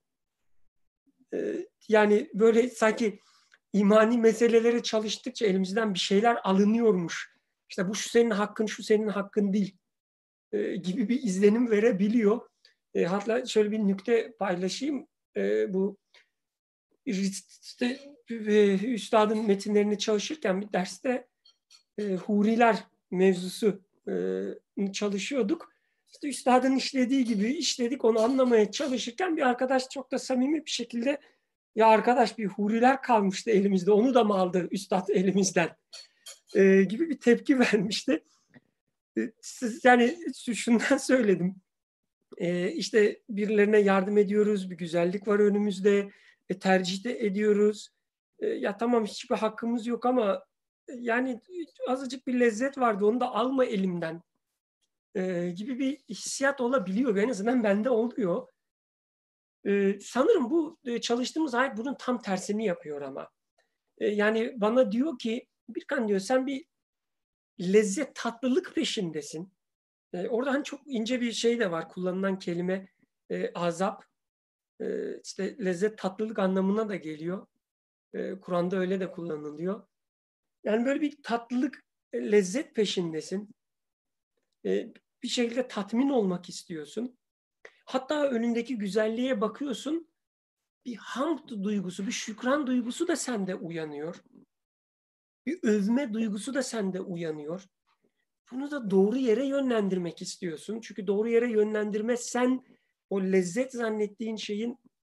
Speaker 6: Yani böyle sanki imani meselelere çalıştıkça elimizden bir şeyler alınıyormuş. İşte bu şu senin hakkın, şu senin hakkın değil gibi bir izlenim verebiliyor. Hatta şöyle bir nükte paylaşayım. Bu işte üstadın metinlerini çalışırken bir derste huriler mevzusu çalışıyorduk. İşte üstadın işlediği gibi işledik, onu anlamaya çalışırken bir arkadaş çok da samimi bir şekilde, ya arkadaş bir huriler kalmıştı elimizde, onu da mı aldı üstad elimizden gibi bir tepki vermişti. Yani şundan söyledim. İşte birilerine yardım ediyoruz, bir güzellik var önümüzde, tercih de ediyoruz. Ya tamam hiçbir hakkımız yok ama yani azıcık bir lezzet vardı, onu da alma elimden gibi bir hissiyat olabiliyor. En azından bende oluyor. Sanırım bu çalıştığımız ayet bunun tam tersini yapıyor ama. Yani bana diyor ki, Birkan diyor, sen bir lezzet, tatlılık peşindesin. Orada hani çok ince bir şey de var, kullanılan kelime azap. İşte lezzet, tatlılık anlamına da geliyor. Kur'an'da öyle de kullanılıyor. Yani böyle bir tatlılık, lezzet peşindesin. Bir şekilde tatmin olmak istiyorsun. Hatta önündeki güzelliğe bakıyorsun, bir hamd duygusu, bir şükran duygusu da sende uyanıyor. Bir övme duygusu da sende uyanıyor. Bunu da doğru yere yönlendirmek istiyorsun. Çünkü doğru yere yönlendirmezsen o lezzet zannettiğin şeyin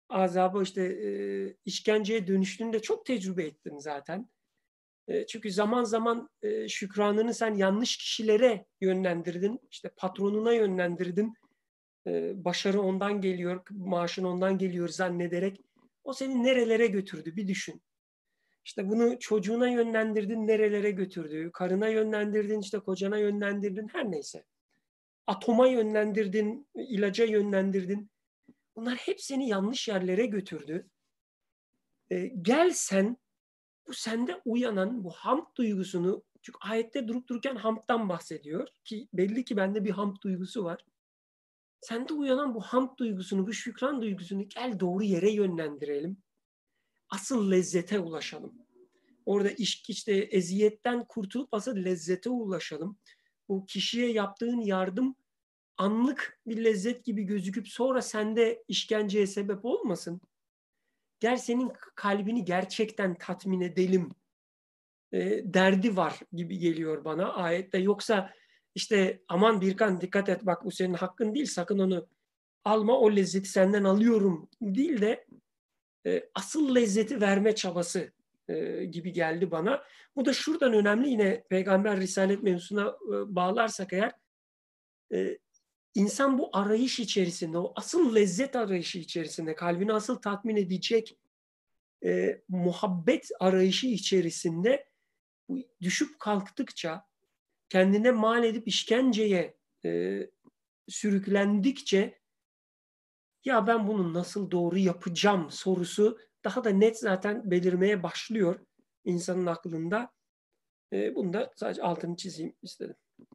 Speaker 6: azabı işte işkenceye dönüştüğünü de çok tecrübe ettin zaten. Çünkü zaman zaman şükranını sen yanlış kişilere yönlendirdin. İşte patronuna yönlendirdin. Başarı ondan geliyor, maaşın ondan geliyor zannederek. O seni nerelere götürdü bir düşün. İşte bunu çocuğuna yönlendirdin, nerelere götürdü. Karına yönlendirdin, işte kocana yönlendirdin, her neyse. Atoma yönlendirdin, ilaca yönlendirdin. Bunlar hep seni yanlış yerlere götürdü. Gel sen, bu sende uyanan bu hamd duygusunu, çünkü ayette durup dururken hamdtan bahsediyor ki belli ki bende bir hamd duygusu var. Sende uyanan bu hamd duygusunu, bu şükran duygusunu gel doğru yere yönlendirelim. Asıl lezzete ulaşalım. Orada işte eziyetten kurtulup asıl lezzete ulaşalım. Bu kişiye yaptığın yardım anlık bir lezzet gibi gözüküp sonra sende işkenceye sebep olmasın. Gel senin kalbini gerçekten tatmin edelim. Derdi var gibi geliyor bana ayette. Yoksa işte aman Birkan dikkat et bak bu senin hakkın değil sakın onu alma o lezzeti senden alıyorum değil de asıl lezzeti verme çabası gibi geldi bana. Bu da şuradan önemli yine peygamber risalet mevzusuna bağlarsak eğer insan bu arayış içerisinde o asıl lezzet arayışı içerisinde kalbini asıl tatmin edecek muhabbet arayışı içerisinde düşüp kalktıkça kendine mal edip işkenceye sürüklendikçe ya ben bunu nasıl doğru yapacağım sorusu daha da net zaten belirmeye başlıyor insanın aklında. Bunu da sadece altını çizeyim istedim.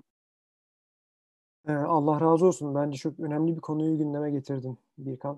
Speaker 1: Allah razı olsun. Bence çok önemli bir konuyu gündeme getirdin Birkan.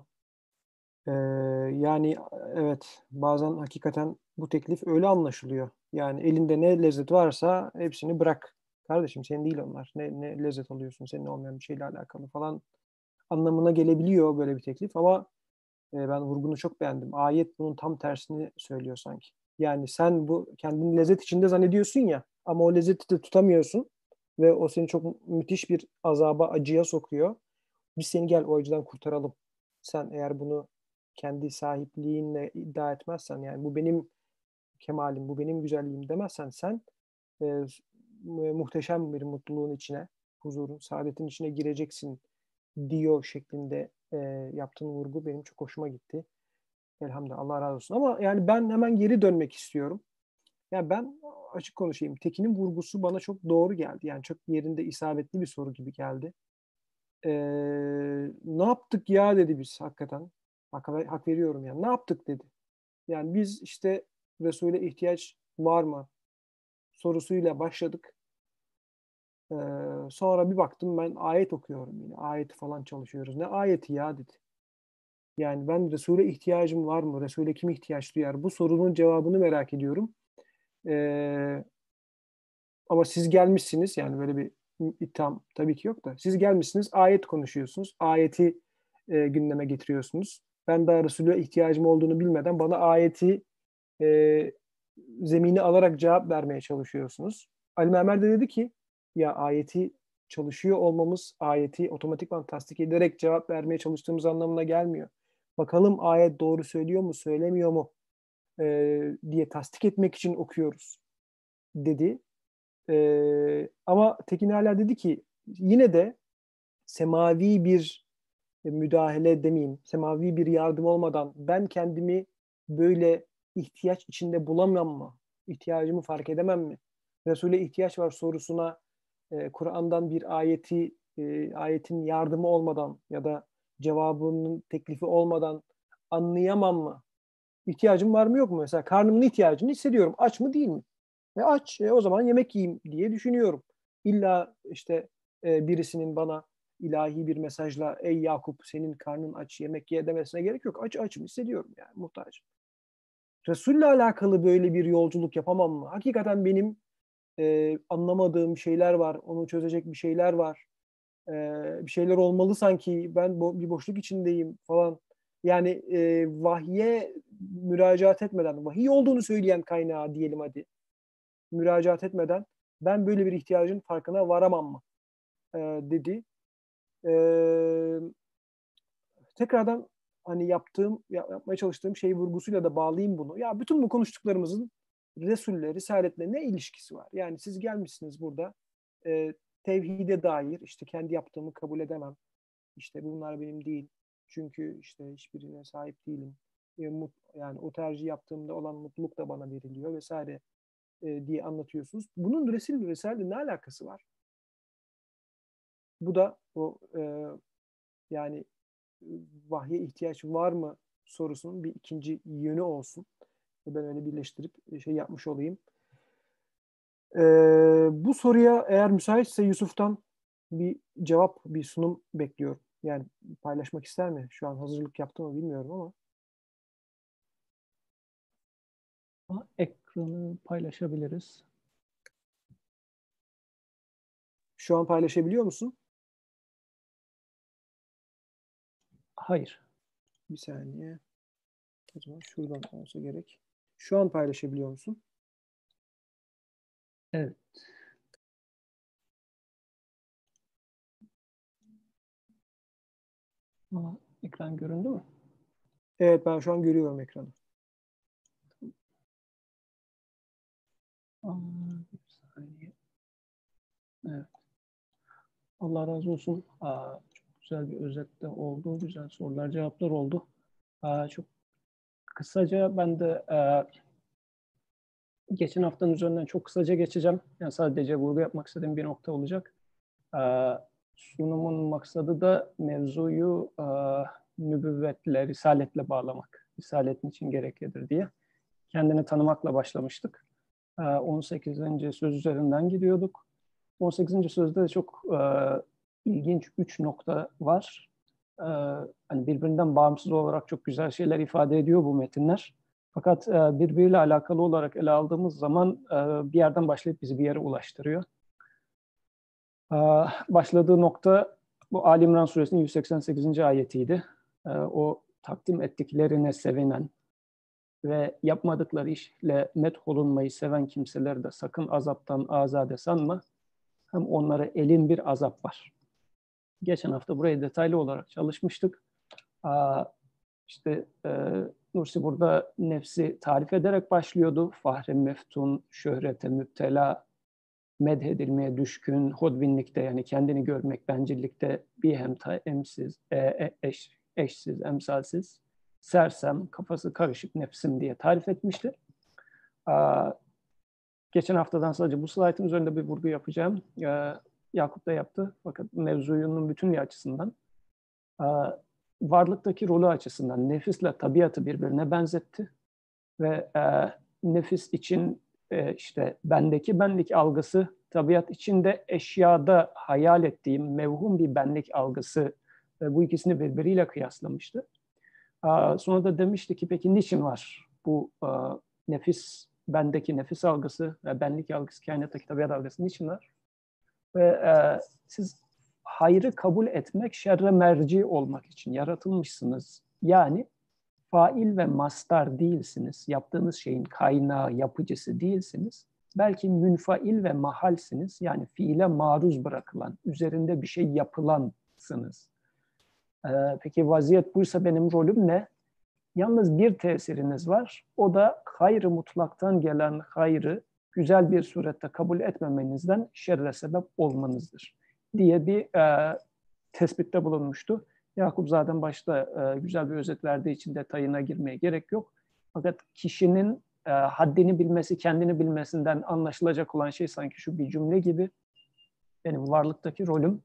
Speaker 1: Yani evet bazen hakikaten bu teklif öyle anlaşılıyor. Yani elinde ne lezzet varsa hepsini bırak. Kardeşim senin değil onlar. Ne lezzet alıyorsun senin olmayan bir şeyle alakalı falan anlamına gelebiliyor böyle bir teklif ama ben vurgunu çok beğendim. Ayet bunun tam tersini söylüyor sanki. Yani sen bu kendini lezzet içinde zannediyorsun ya ama o lezzeti de tutamıyorsun ve o seni çok müthiş bir azaba, acıya sokuyor. Biz seni gel o acıdan kurtaralım. Sen eğer bunu kendi sahipliğinle iddia etmezsen yani bu benim kemalim, bu benim güzelliğim demezsen sen muhteşem bir mutluluğun içine, huzurun, saadetin içine gireceksin diyor şeklinde yaptığın vurgu benim çok hoşuma gitti. Elhamdülillah Allah razı olsun. Ama yani ben hemen geri dönmek istiyorum. Yani ben açık konuşayım. Tekin'in vurgusu bana çok doğru geldi. Yani çok yerinde isabetli bir soru gibi geldi. Ne yaptık ya dedi biz hakikaten. Hak veriyorum yani. Ne yaptık dedi. Yani biz işte Resul'e ihtiyaç var mı sorusuyla başladık. Sonra bir baktım ben ayet okuyorum yine. Ayeti falan çalışıyoruz. Ne ayeti ya dedi. Yani ben Resul'e ihtiyacım var mı? Resul'e kim ihtiyaç duyar? Bu sorunun cevabını merak ediyorum. Ama siz gelmişsiniz yani böyle bir itham tabii ki yok da siz gelmişsiniz ayet konuşuyorsunuz. Ayeti gündeme getiriyorsunuz. Ben daha Resul'e ihtiyacım olduğunu bilmeden bana ayeti e, zemini alarak cevap vermeye çalışıyorsunuz. Ali Mermer de dedi ki ya ayeti çalışıyor olmamız ayeti otomatikman tasdik ederek cevap vermeye çalıştığımız anlamına gelmiyor. Bakalım ayet doğru söylüyor mu söylemiyor mu diye tasdik etmek için okuyoruz dedi. Ama Tekin hala dedi ki yine de semavi bir müdahale demeyeyim, semavi bir yardım olmadan ben kendimi böyle ihtiyaç içinde bulamam mı? İhtiyacımı fark edemem mi? Resul'e ihtiyaç var sorusuna Kur'an'dan bir ayetin yardımı olmadan ya da cevabının teklifi olmadan anlayamam mı? İhtiyacım var mı yok mu? Mesela karnımın ihtiyacını hissediyorum. Aç mı değil mi? Aç. O zaman yemek yiyeyim diye düşünüyorum. İlla işte birisinin bana ilahi bir mesajla ey Yakup senin karnın aç yemek ye demesine gerek yok. Açım hissediyorum yani muhtacım. Resul'le alakalı böyle bir yolculuk yapamam mı? Hakikaten benim anlamadığım şeyler var. Onu çözecek bir şeyler var. Bir şeyler olmalı sanki. Ben bir boşluk içindeyim falan. Yani vahye müracaat etmeden, vahiy olduğunu söyleyen kaynağı diyelim hadi. Müracaat etmeden ben böyle bir ihtiyacın farkına varamam mı? Dedi. Tekrardan hani yapmaya çalıştığım şey vurgusuyla da bağlayayım bunu. Ya bütün bu konuştuklarımızın Resul'le, Risaletle ne ilişkisi var? Yani siz gelmişsiniz burada tevhide dair işte kendi yaptığımı kabul edemem. İşte bunlar benim değil. Çünkü işte hiçbirine sahip değilim. Yani o tercih yaptığımda olan mutluluk da bana veriliyor vesaire diye anlatıyorsunuz. Bunun Resul ve Risale ne alakası var? Bu da o yani vahye ihtiyaç var mı sorusunun bir ikinci yönü olsun. Ben öyle birleştirip şey yapmış olayım. Bu soruya eğer müsaitse Yusuf'tan bir cevap, bir sunum bekliyorum. Yani paylaşmak ister mi? Şu an hazırlık yaptı mı bilmiyorum ama.
Speaker 7: Ekranı paylaşabiliriz.
Speaker 1: Şu an paylaşabiliyor musun?
Speaker 7: Hayır.
Speaker 1: Bir saniye. O zaman şuradan olsa gerek. Şu an paylaşabiliyor musun?
Speaker 7: Evet. Ekran göründü mü?
Speaker 1: Evet, ben şu an görüyorum ekranı.
Speaker 7: Bir saniye. Evet. Allah razı olsun. Çok güzel bir özet de oldu. Güzel sorular, cevaplar oldu. Çok kısaca ben de geçen haftanın üzerinden çok kısaca geçeceğim. Yani sadece vurgu yapmak istediğim bir nokta olacak. Sunumun maksadı da mevzuyu nübüvvetle, risaletle bağlamak. Risaletin için gereklidir diye. Kendini tanımakla başlamıştık. 18. söz üzerinden gidiyorduk. 18. sözde de çok ilginç 3 nokta var. Hani birbirinden bağımsız olarak çok güzel şeyler ifade ediyor bu metinler. Fakat birbiriyle alakalı olarak ele aldığımız zaman bir yerden başlayıp bizi bir yere ulaştırıyor. Başladığı nokta bu Ali İmran Suresinin 188. ayetiydi. O takdim ettiklerine sevinen ve yapmadıkları işle metholunmayı seven kimseler de sakın azaptan azade sanma. Hem onlara elin bir azap var. Geçen hafta burayı detaylı olarak çalışmıştık. İşte Nursi burada nefsi tarif ederek başlıyordu. Fahre meftun, şöhrete müptela, medhedilmeye düşkün, hodbinlikte yani kendini görmek, bencillikte bir hemta, eşsiz, emsalsiz, sersem, kafası karışık nefsim diye tarif etmişti. Geçen haftadan sadece bu slaytın üzerinde bir vurgu yapacağım. Yakup da yaptı fakat mevzunun bütünlüğü açısından. Varlıktaki rolü açısından nefisle tabiatı birbirine benzetti. Ve nefis için işte bendeki benlik algısı, tabiat içinde eşyada hayal ettiğim mevhum bir benlik algısı bu ikisini birbiriyle kıyaslamıştı. Sonra da demişti ki peki niçin var bu nefis, bendeki nefis algısı ve benlik algısı, kainattaki tabiat algısı niçin var? Ve siz hayrı kabul etmek, şerre merci olmak için yaratılmışsınız. Yani fail ve mastar değilsiniz. Yaptığınız şeyin kaynağı, yapıcısı değilsiniz. Belki münfail ve mahalsiniz. Yani fiile maruz bırakılan, üzerinde bir şey yapılansınız. Peki vaziyet buysa benim rolüm ne? Yalnız bir tesiriniz var. O da hayrı mutlaktan gelen hayrı güzel bir surette kabul etmemenizden şerre sebep olmanızdır diye bir tespitte bulunmuştu. Yakup zaten başta güzel bir özet verdiği için detayına girmeye gerek yok. Fakat kişinin haddini bilmesi, kendini bilmesinden anlaşılacak olan şey sanki şu bir cümle gibi. Benim varlıktaki rolüm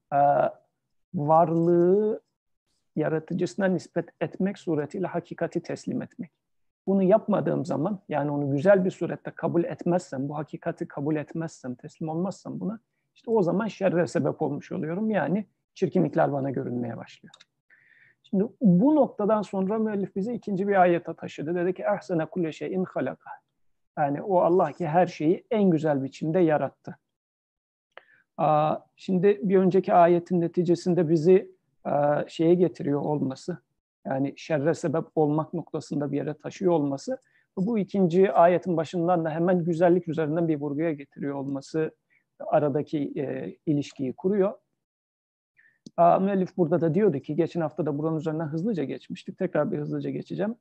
Speaker 7: varlığı yaratıcısına nispet etmek suretiyle hakikati teslim etmek. Bunu yapmadığım zaman, yani onu güzel bir surette kabul etmezsem, bu hakikati kabul etmezsem, teslim olmazsam buna, işte o zaman şerre sebep olmuş oluyorum. Yani çirkinlikler bana görünmeye başlıyor. Şimdi bu noktadan sonra müellif bizi ikinci bir ayete taşıdı. Dedi ki ehsene kulle şeyin halaka. Yani o Allah ki her şeyi en güzel biçimde yarattı. Şimdi bir önceki ayetin neticesinde bizi şeye getiriyor olması, yani şerre sebep olmak noktasında bir yere taşıyor olması, bu ikinci ayetin başından da hemen güzellik üzerinden bir vurguya getiriyor olması aradaki ilişkiyi kuruyor. Müellif burada da diyordu ki, geçen hafta da buranın üzerinden hızlıca geçmiştik. Tekrar bir hızlıca geçeceğim.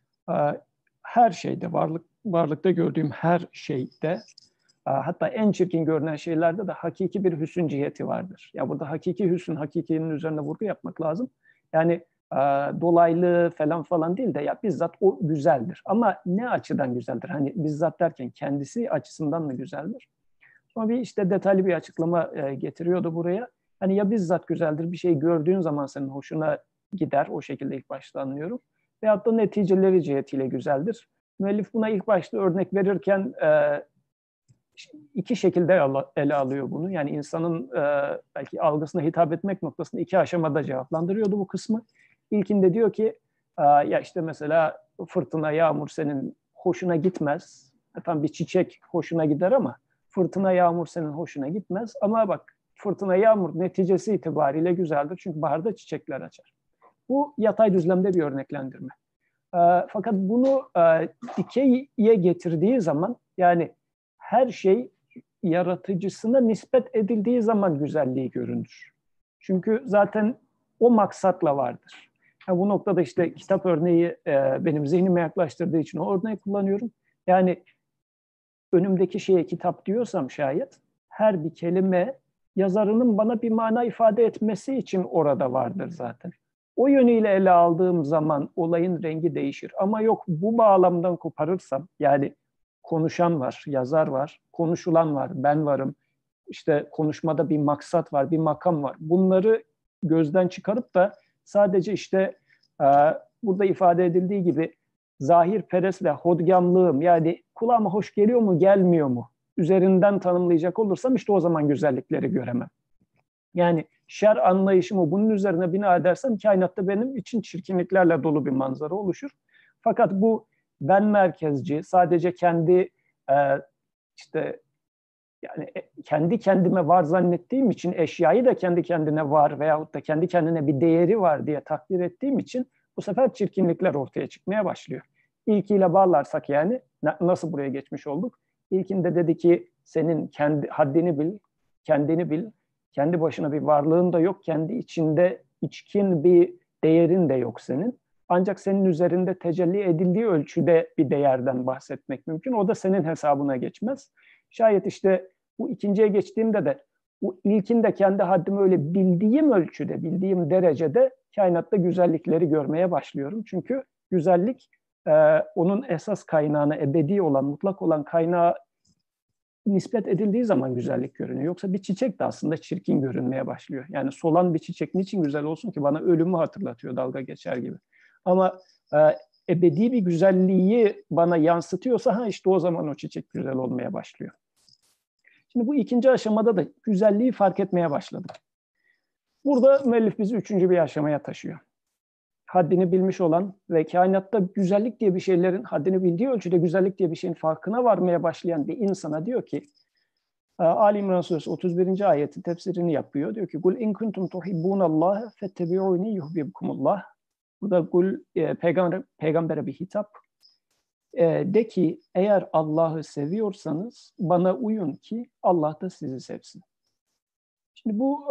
Speaker 7: Her şeyde, varlıkta gördüğüm her şeyde, hatta en çirkin görünen şeylerde de hakiki bir hüsn ciheti vardır. Ya burada hakiki hüsn, hakikinin üzerine vurgu yapmak lazım. Yani dolaylı falan değil de ya bizzat o güzeldir. Ama ne açıdan güzeldir? Hani bizzat derken kendisi açısından mı güzeldir? Sonra bir işte detaylı bir açıklama getiriyordu buraya. Hani ya bizzat güzeldir, bir şey gördüğün zaman senin hoşuna gider, o şekilde ilk başta anlıyorum. Veyahut da neticeleri cihetiyle güzeldir. Müellif buna ilk başta örnek verirken iki şekilde ele alıyor bunu. Yani insanın belki algısına hitap etmek noktasında iki aşamada cevaplandırıyordu bu kısmı. İlkinde diyor ki, ya işte mesela fırtına, yağmur senin hoşuna gitmez. Tam bir çiçek hoşuna gider ama fırtına, yağmur senin hoşuna gitmez. Ama bak, fırtına, yağmur neticesi itibariyle güzeldir. Çünkü baharda çiçekler açar. Bu yatay düzlemde bir örneklendirme. Fakat bunu dikeye getirdiği zaman, yani her şey yaratıcısına nispet edildiği zaman güzelliği görünür. Çünkü zaten o maksatla vardır. Yani bu noktada işte kitap örneği benim zihnime yaklaştırdığı için o örneği kullanıyorum. Yani önümdeki şeye kitap diyorsam şayet, her bir kelime yazarının bana bir mana ifade etmesi için orada vardır zaten. O yönüyle ele aldığım zaman olayın rengi değişir. Ama yok, bu bağlamdan koparırsam, yani konuşan var, yazar var, konuşulan var, ben varım, işte konuşmada bir maksat var, bir makam var. Bunları gözden çıkarıp da sadece işte burada ifade edildiği gibi zahirperestle hodgamlığım, yani kulağıma hoş geliyor mu, gelmiyor mu üzerinden tanımlayacak olursam işte o zaman güzellikleri göremem. Yani şer anlayışımı bunun üzerine bina edersem kainatta benim için çirkinliklerle dolu bir manzara oluşur. Fakat bu ben merkezci, sadece kendi işte yani kendi kendime var zannettiğim için, eşyayı da kendi kendine var veyahut da kendi kendine bir değeri var diye takdir ettiğim için bu sefer çirkinlikler ortaya çıkmaya başlıyor. İlkiyle bağlarsak yani nasıl buraya geçmiş olduk? İlkinde dedi ki senin kendi haddini bil, kendini bil, kendi başına bir varlığın da yok, kendi içinde içkin bir değerin de yok senin. Ancak senin üzerinde tecelli edildiği ölçüde bir değerden bahsetmek mümkün. O da senin hesabına geçmez. Şayet işte bu ikinciye geçtiğimde de bu ilkinde kendi haddimi öyle bildiğim ölçüde, bildiğim derecede kainatta güzellikleri görmeye başlıyorum. Çünkü güzellik onun esas kaynağına, ebedi olan, mutlak olan kaynağı nispet edildiği zaman güzellik görünüyor. Yoksa bir çiçek de aslında çirkin görünmeye başlıyor. Yani solan bir çiçek niçin güzel olsun ki? Bana ölümü hatırlatıyor dalga geçer gibi. Ama ebedi bir güzelliği bana yansıtıyorsa işte o zaman o çiçek güzel olmaya başlıyor. Şimdi bu ikinci aşamada da güzelliği fark etmeye başladım. Burada müellif bizi üçüncü bir aşamaya taşıyor. Haddini bilmiş olan ve kainatta güzellik diye bir şeylerin, haddini bildiği ölçüde güzellik diye bir şeyin farkına varmaya başlayan bir insana diyor ki, Ali İmran Suresi 31. ayetin tefsirini yapıyor. Diyor ki, "Kul in kuntum tuhibbunallaha fettebi'uni yuhibbukumullah." Burada kul peygambere bir hitap. De ki, eğer Allah'ı seviyorsanız bana uyun ki Allah da sizi sevsin. Şimdi bu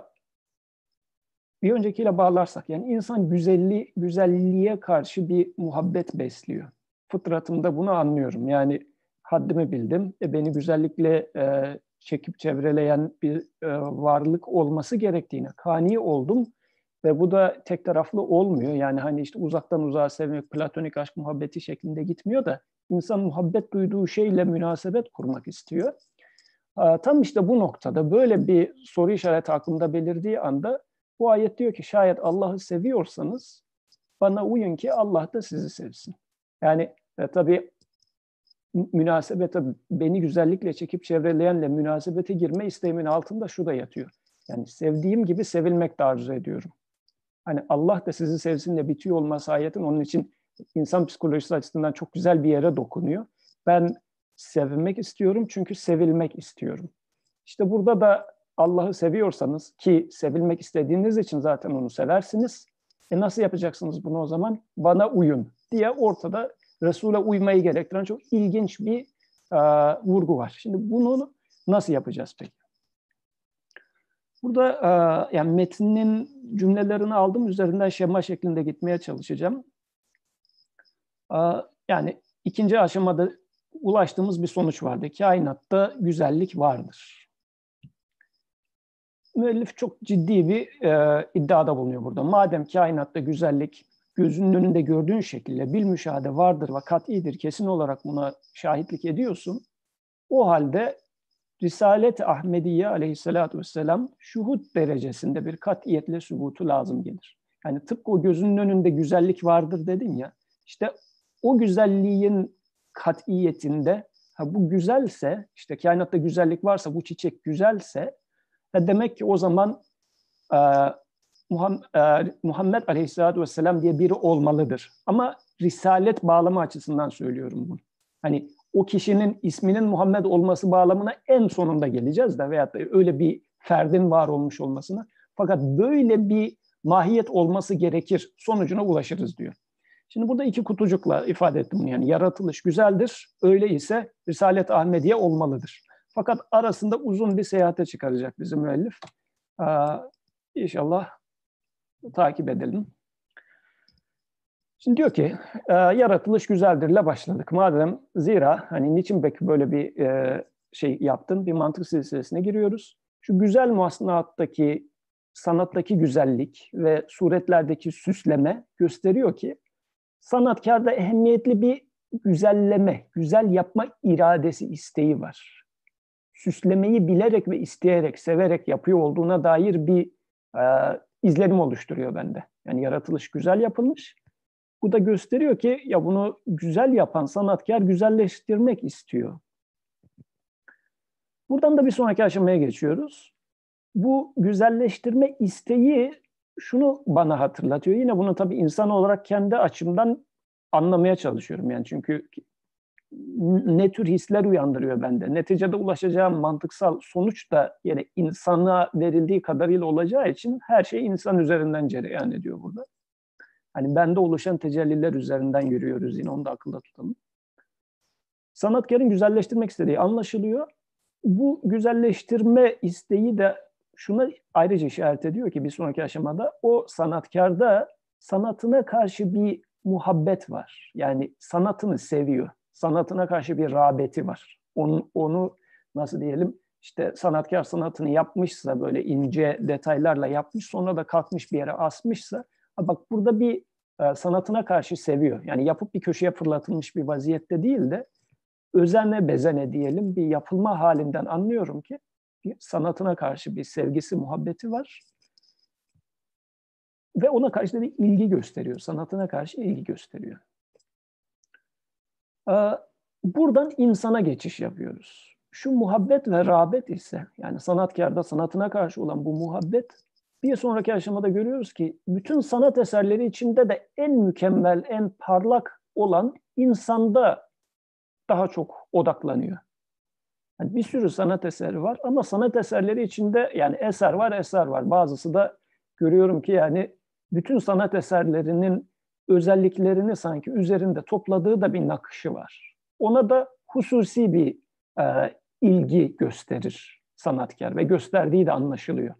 Speaker 7: bir öncekiyle bağlarsak, yani insan güzelliğe karşı bir muhabbet besliyor. Fıtratımda bunu anlıyorum. Yani haddimi bildim. Beni güzellikle çekip çevreleyen bir varlık olması gerektiğine kani oldum. Ve bu da tek taraflı olmuyor. Yani hani işte uzaktan uzağa sevmek, platonik aşk muhabbeti şeklinde gitmiyor da insan muhabbet duyduğu şeyle münasebet kurmak istiyor. Tam işte bu noktada böyle bir soru işareti aklımda belirdiği anda bu ayet diyor ki, şayet Allah'ı seviyorsanız bana uyun ki Allah da sizi sevsin. Yani tabii münasebete, beni güzellikle çekip çevreleyenle münasebete girme isteğimin altında şu da yatıyor. Yani sevdiğim gibi sevilmek de arzu ediyorum. Hani Allah da sizi sevsinle bitiyor olması ayetin onun için insan psikolojisi açısından çok güzel bir yere dokunuyor. Ben sevmek istiyorum çünkü sevilmek istiyorum. İşte burada da Allah'ı seviyorsanız, ki sevilmek istediğiniz için zaten onu seversiniz. Nasıl yapacaksınız bunu o zaman? Bana uyun diye ortada Resul'e uymayı gerektiren çok ilginç bir vurgu var. Şimdi bunu nasıl yapacağız peki? Burada yani metnin cümlelerini aldım, üzerinden şema şeklinde gitmeye çalışacağım. Yani ikinci aşamada ulaştığımız bir sonuç vardı. Kainatta güzellik vardır. Müellif çok ciddi bir iddiada bulunuyor burada. Madem kainatta güzellik gözünün önünde gördüğün şekilde bilmüşahede vardır ve kat'idir, kesin olarak buna şahitlik ediyorsun, o halde Risalet-i Ahmediye aleyhissalatü vesselam şuhud derecesinde bir katiyetle sübutu lazım gelir. Yani tıpkı o gözünün önünde güzellik vardır dedin ya, işte o güzelliğin kat'iyetinde bu güzelse, işte kainatta güzellik varsa, bu çiçek güzelse, demek ki o zaman Muhammed Aleyhisselatü Vesselam diye biri olmalıdır. Ama risalet bağlamı açısından söylüyorum bunu. Hani o kişinin isminin Muhammed olması bağlamına en sonunda geleceğiz de, veyahut da öyle bir ferdin var olmuş olmasına. Fakat böyle bir mahiyet olması gerekir sonucuna ulaşırız diyor. Şimdi burada iki kutucukla ifade ettim bunu. Yani yaratılış güzeldir, öyleyse Risalet-i Ahmediye olmalıdır. Fakat arasında uzun bir seyahate çıkaracak bizim müellif. İnşallah takip edelim. Şimdi diyor ki, yaratılış güzeldirle başladık. Madem zira, hani niçin peki böyle bir şey yaptın? Bir mantık silsilesine giriyoruz. Şu güzel musnattaki, sanattaki güzellik ve suretlerdeki süsleme gösteriyor ki, sanatkarda ehemmiyetli bir güzelleme, güzel yapma iradesi, isteği var. Süslemeyi bilerek ve isteyerek, severek yapıyor olduğuna dair bir izlenim oluşturuyor bende. Yani yaratılış güzel yapılmış. Bu da gösteriyor ki ya bunu güzel yapan sanatkar güzelleştirmek istiyor. Buradan da bir sonraki aşamaya geçiyoruz. Bu güzelleştirme isteği şunu bana hatırlatıyor. Yine bunu tabii insan olarak kendi açımdan anlamaya çalışıyorum. Yani çünkü ne tür hisler uyandırıyor bende. Neticede ulaşacağım mantıksal sonuç da yine insana verildiği kadarıyla olacağı için her şey insan üzerinden cereyan ediyor burada. Hani bende oluşan tecelliler üzerinden yürüyoruz, yine onu da akılda tutalım. Sanatkarın güzelleştirmek istediği anlaşılıyor. Bu güzelleştirme isteği de şuna ayrıca işaret ediyor ki bir sonraki aşamada o sanatkarda sanatına karşı bir muhabbet var. Yani sanatını seviyor. Sanatına karşı bir rağbeti var. Onu nasıl diyelim, işte sanatkar sanatını yapmışsa, böyle ince detaylarla yapmış, sonra da kalkmış bir yere asmışsa, bak burada bir sanatına karşı seviyor. Yani yapıp bir köşeye fırlatılmış bir vaziyette değil de özene bezene diyelim bir yapılma halinden anlıyorum ki sanatına karşı bir sevgisi, muhabbeti var. Ve ona karşı da bir ilgi gösteriyor. Sanatına karşı ilgi gösteriyor. Buradan insana geçiş yapıyoruz. Şu muhabbet ve rağbet ise, yani sanatkarda sanatına karşı olan bu muhabbet, bir sonraki aşamada görüyoruz ki bütün sanat eserleri içinde de en mükemmel, en parlak olan insanda daha çok odaklanıyor. Yani bir sürü sanat eseri var ama sanat eserleri içinde yani eser var. Bazısı da görüyorum ki yani bütün sanat eserlerinin özelliklerini sanki üzerinde topladığı da bir nakışı var. Ona da hususi bir ilgi gösterir sanatkar ve gösterdiği de anlaşılıyor.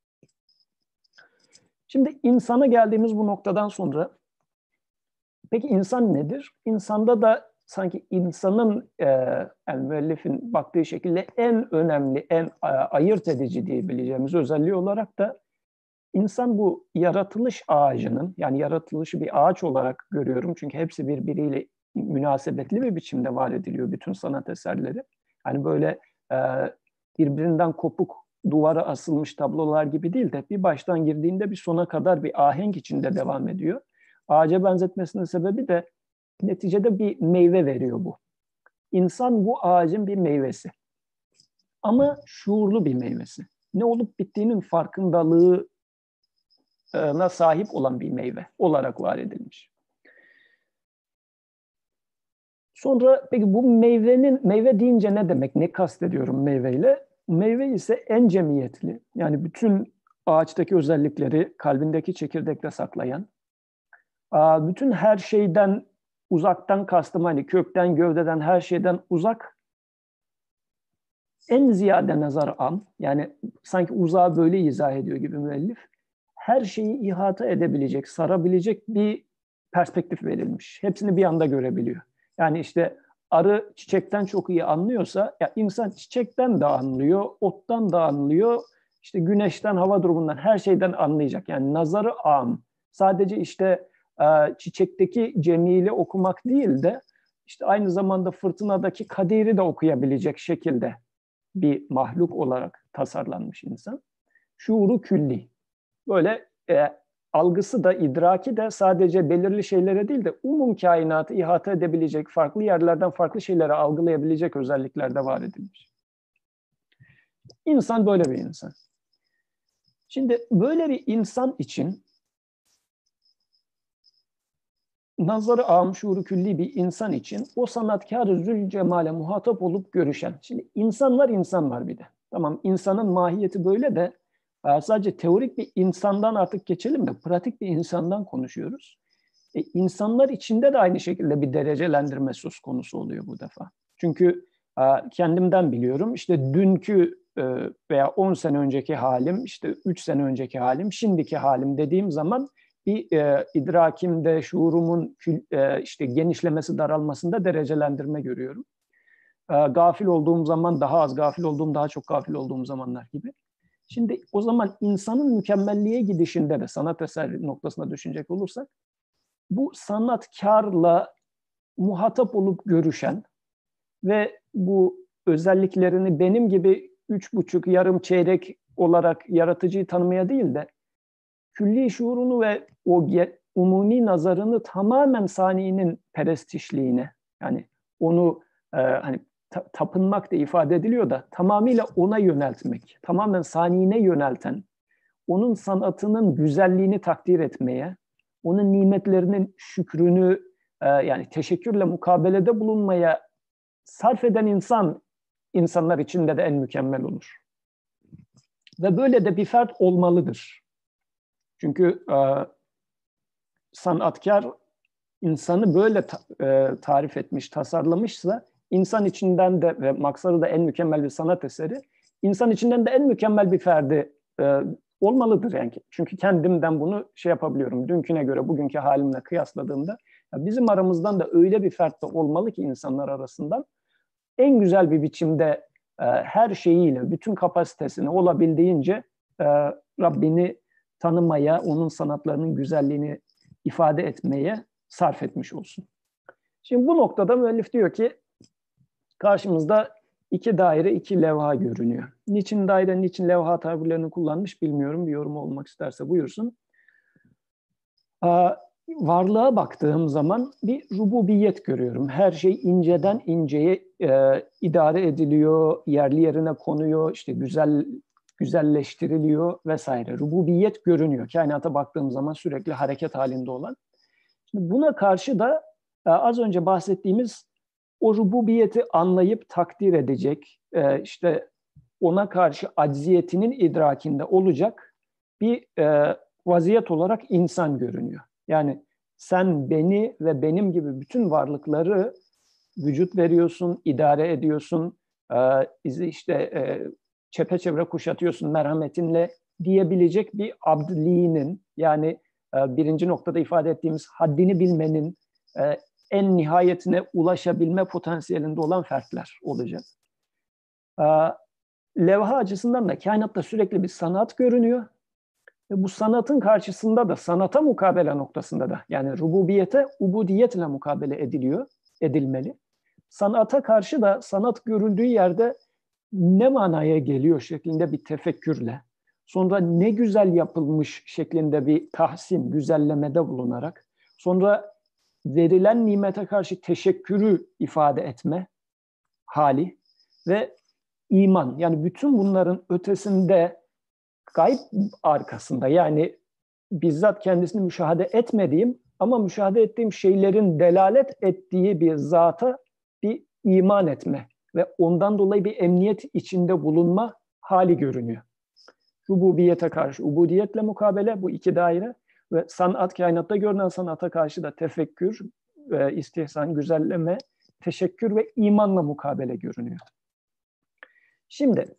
Speaker 7: Şimdi insana geldiğimiz bu noktadan sonra peki insan nedir? İnsanda da sanki insanın yani müellifin baktığı şekilde en önemli, en ayırt edici diyebileceğimiz özelliği olarak da insan bu yaratılış ağacının, yani yaratılışı bir ağaç olarak görüyorum. Çünkü hepsi birbiriyle münasebetli bir biçimde var ediliyor bütün sanat eserleri. Yani böyle birbirinden kopuk duvara asılmış tablolar gibi değil de bir baştan girdiğinde bir sona kadar bir ahenk içinde devam ediyor. Ağaca benzetmesinin sebebi de neticede bir meyve veriyor bu. İnsan bu ağacın bir meyvesi. Ama şuurlu bir meyvesi. Ne olup bittiğinin farkındalığına sahip olan bir meyve olarak var edilmiş. Sonra peki bu meyve deyince ne demek? Ne kastediyorum meyveyle? Meyve ise en cemiyetli, yani bütün ağaçtaki özellikleri kalbindeki çekirdekte saklayan, bütün her şeyden uzaktan kastım, hani kökten, gövdeden, her şeyden uzak, en ziyade nazar an, yani sanki uzağa böyle izah ediyor gibi müellif, her şeyi ihata edebilecek, sarabilecek bir perspektif verilmiş. Hepsini bir anda görebiliyor. Yani işte arı çiçekten çok iyi anlıyorsa, ya insan çiçekten de anlıyor, ottan da anlıyor, işte güneşten, hava durumundan, her şeyden anlayacak. Yani nazarı am. Sadece işte çiçekteki cemili okumak değil de işte aynı zamanda fırtınadaki kaderi de okuyabilecek şekilde bir mahluk olarak tasarlanmış insan. Şuuru külli. Böyle algısı da, idraki de sadece belirli şeylere değil de umum kainatı ihata edebilecek, farklı yerlerden farklı şeyleri algılayabilecek özelliklerde var edilmiş. İnsan böyle bir insan. Şimdi böyle bir insan için nazarı am, şuuru külli bir insan için o sanatkar-ı zülcemale muhatap olup görüşen. Şimdi insanlar insan var bir de. Tamam, insanın mahiyeti böyle de sadece teorik bir insandan artık geçelim de pratik bir insandan konuşuyoruz. İnsanlar içinde de aynı şekilde bir derecelendirme söz konusu oluyor bu defa. Çünkü kendimden biliyorum, işte dünkü veya 10 sene önceki halim, işte 3 sene önceki halim, şimdiki halim dediğim zaman bir idrakimde, şuurumun işte genişlemesi, daralmasında derecelendirme görüyorum. Gafil olduğum zaman daha az gafil olduğum, daha çok gafil olduğum zamanlar gibi. Şimdi o zaman insanın mükemmelliğe gidişinde de sanat eseri noktasına düşünecek olursak, bu sanatkarla muhatap olup görüşen ve bu özelliklerini benim gibi 3,5 yarım çeyrek olarak yaratıcıyı tanımaya değil de külli şuurunu ve o umumi nazarını tamamen saniyinin perestişliğine, yani onu hani tapınmak da ifade ediliyor da tamamıyla ona yöneltmek, tamamen saniyine yönelten, onun sanatının güzelliğini takdir etmeye, onun nimetlerinin şükrünü yani teşekkürle mukabelede bulunmaya sarf eden insanlar içinde de en mükemmel olur. Ve böyle de bir fert olmalıdır. Çünkü sanatkar insanı böyle tarif etmiş, tasarlamışsa insan içinden de ve maksadı da en mükemmel bir sanat eseri, insan içinden de en mükemmel bir ferdi olmalıdır yani. Çünkü kendimden bunu yapabiliyorum. Dünküne göre bugünkü halimle kıyasladığımda bizim aramızdan da öyle bir fert de olmalı ki insanlar arasından en güzel bir biçimde her şeyiyle, bütün kapasitesini olabildiğince Rabbini tanımaya, onun sanatlarının güzelliğini ifade etmeye sarf etmiş olsun. Şimdi bu noktada müellif diyor ki karşımızda 2 daire, 2 levha görünüyor. Niçin daire, niçin levha tabirlerini kullanmış bilmiyorum. Bir yorum olmak isterse buyursun. Varlığa baktığım zaman bir rububiyet görüyorum. Her şey inceden inceye idare ediliyor, yerli yerine konuyor, işte güzelleştiriliyor vesaire. Rububiyet görünüyor. Kainata baktığım zaman sürekli hareket halinde olan. Şimdi buna karşı da az önce bahsettiğimiz o rububiyeti anlayıp takdir edecek, işte ona karşı acziyetinin idrakinde olacak bir vaziyet olarak insan görünüyor. Yani sen beni ve benim gibi bütün varlıkları vücut veriyorsun, idare ediyorsun, işte çepeçevre kuşatıyorsun merhametinle diyebilecek bir abdliğinin, yani birinci noktada ifade ettiğimiz haddini bilmenin en nihayetine ulaşabilme potansiyelinde olan fertler olacak. Levha açısından da kainatta sürekli bir sanat görünüyor. Ve bu sanatın karşısında da sanata mukabele noktasında da yani rububiyete ubudiyetle mukabele edilmeli. Sanata karşı da sanat görüldüğü yerde ne manaya geliyor şeklinde bir tefekkürle, sonra ne güzel yapılmış şeklinde bir tahsin, güzellemede bulunarak, sonra verilen nimete karşı teşekkürü ifade etme hali ve iman. Yani bütün bunların ötesinde, gayb arkasında, yani bizzat kendisini müşahede etmediğim ama müşahede ettiğim şeylerin delalet ettiği bir zata bir iman etme ve ondan dolayı bir emniyet içinde bulunma hali görünüyor. Rububiyete karşı ubudiyetle mukabele, bu 2 daire ve sanat, kainatta görünen sanata karşı da tefekkür, istihsan, güzelleme, teşekkür ve imanla mukabele görünüyor. Şimdi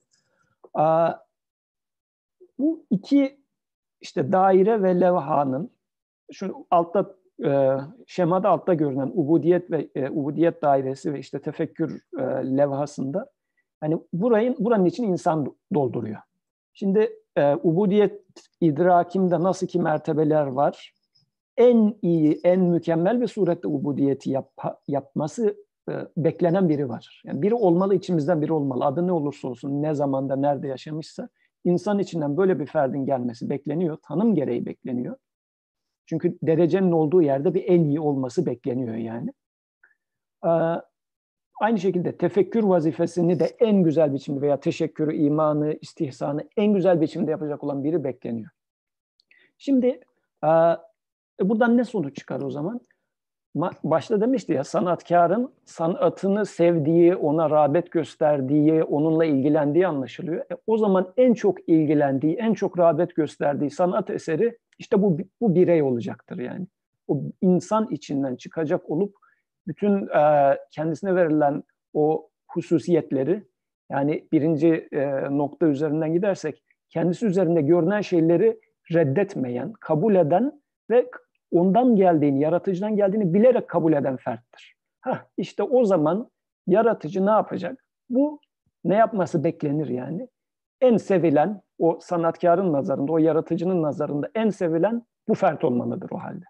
Speaker 7: bu iki işte daire ve levhanın şu altta şemada altta görünen ubudiyet ve ubudiyet dairesi ve işte tefekkür levhasında hani buranın için insan dolduruyor. Şimdi ubudiyet idrakimde nasıl ki mertebeler var, en iyi, en mükemmel bir surette ubudiyeti yapması beklenen biri var. Yani biri olmalı, içimizden biri olmalı. Adı ne olursa olsun, ne zamanda, nerede yaşamışsa insan içinden böyle bir ferdin gelmesi bekleniyor. Tanım gereği bekleniyor. Çünkü derecenin olduğu yerde bir en iyi olması bekleniyor yani. Aynı şekilde tefekkür vazifesini de en güzel biçimde veya teşekkürü, imanı, istihsanı en güzel biçimde yapacak olan biri bekleniyor. Şimdi buradan ne sonuç çıkar o zaman? Başta demişti ya, sanatkarın sanatını sevdiği, ona rağbet gösterdiği, onunla ilgilendiği anlaşılıyor. O zaman en çok ilgilendiği, en çok rağbet gösterdiği sanat eseri işte bu birey olacaktır yani. O insan içinden çıkacak olup bütün kendisine verilen o hususiyetleri, yani birinci nokta üzerinden gidersek, kendisi üzerinde görünen şeyleri reddetmeyen, kabul eden ve ondan geldiğini, yaratıcıdan geldiğini bilerek kabul eden ferttir. İşte o zaman yaratıcı ne yapacak? Bu ne yapması beklenir yani? En sevilen, o sanatkarın nazarında, o yaratıcının nazarında en sevilen bu fert olmalıdır o halde.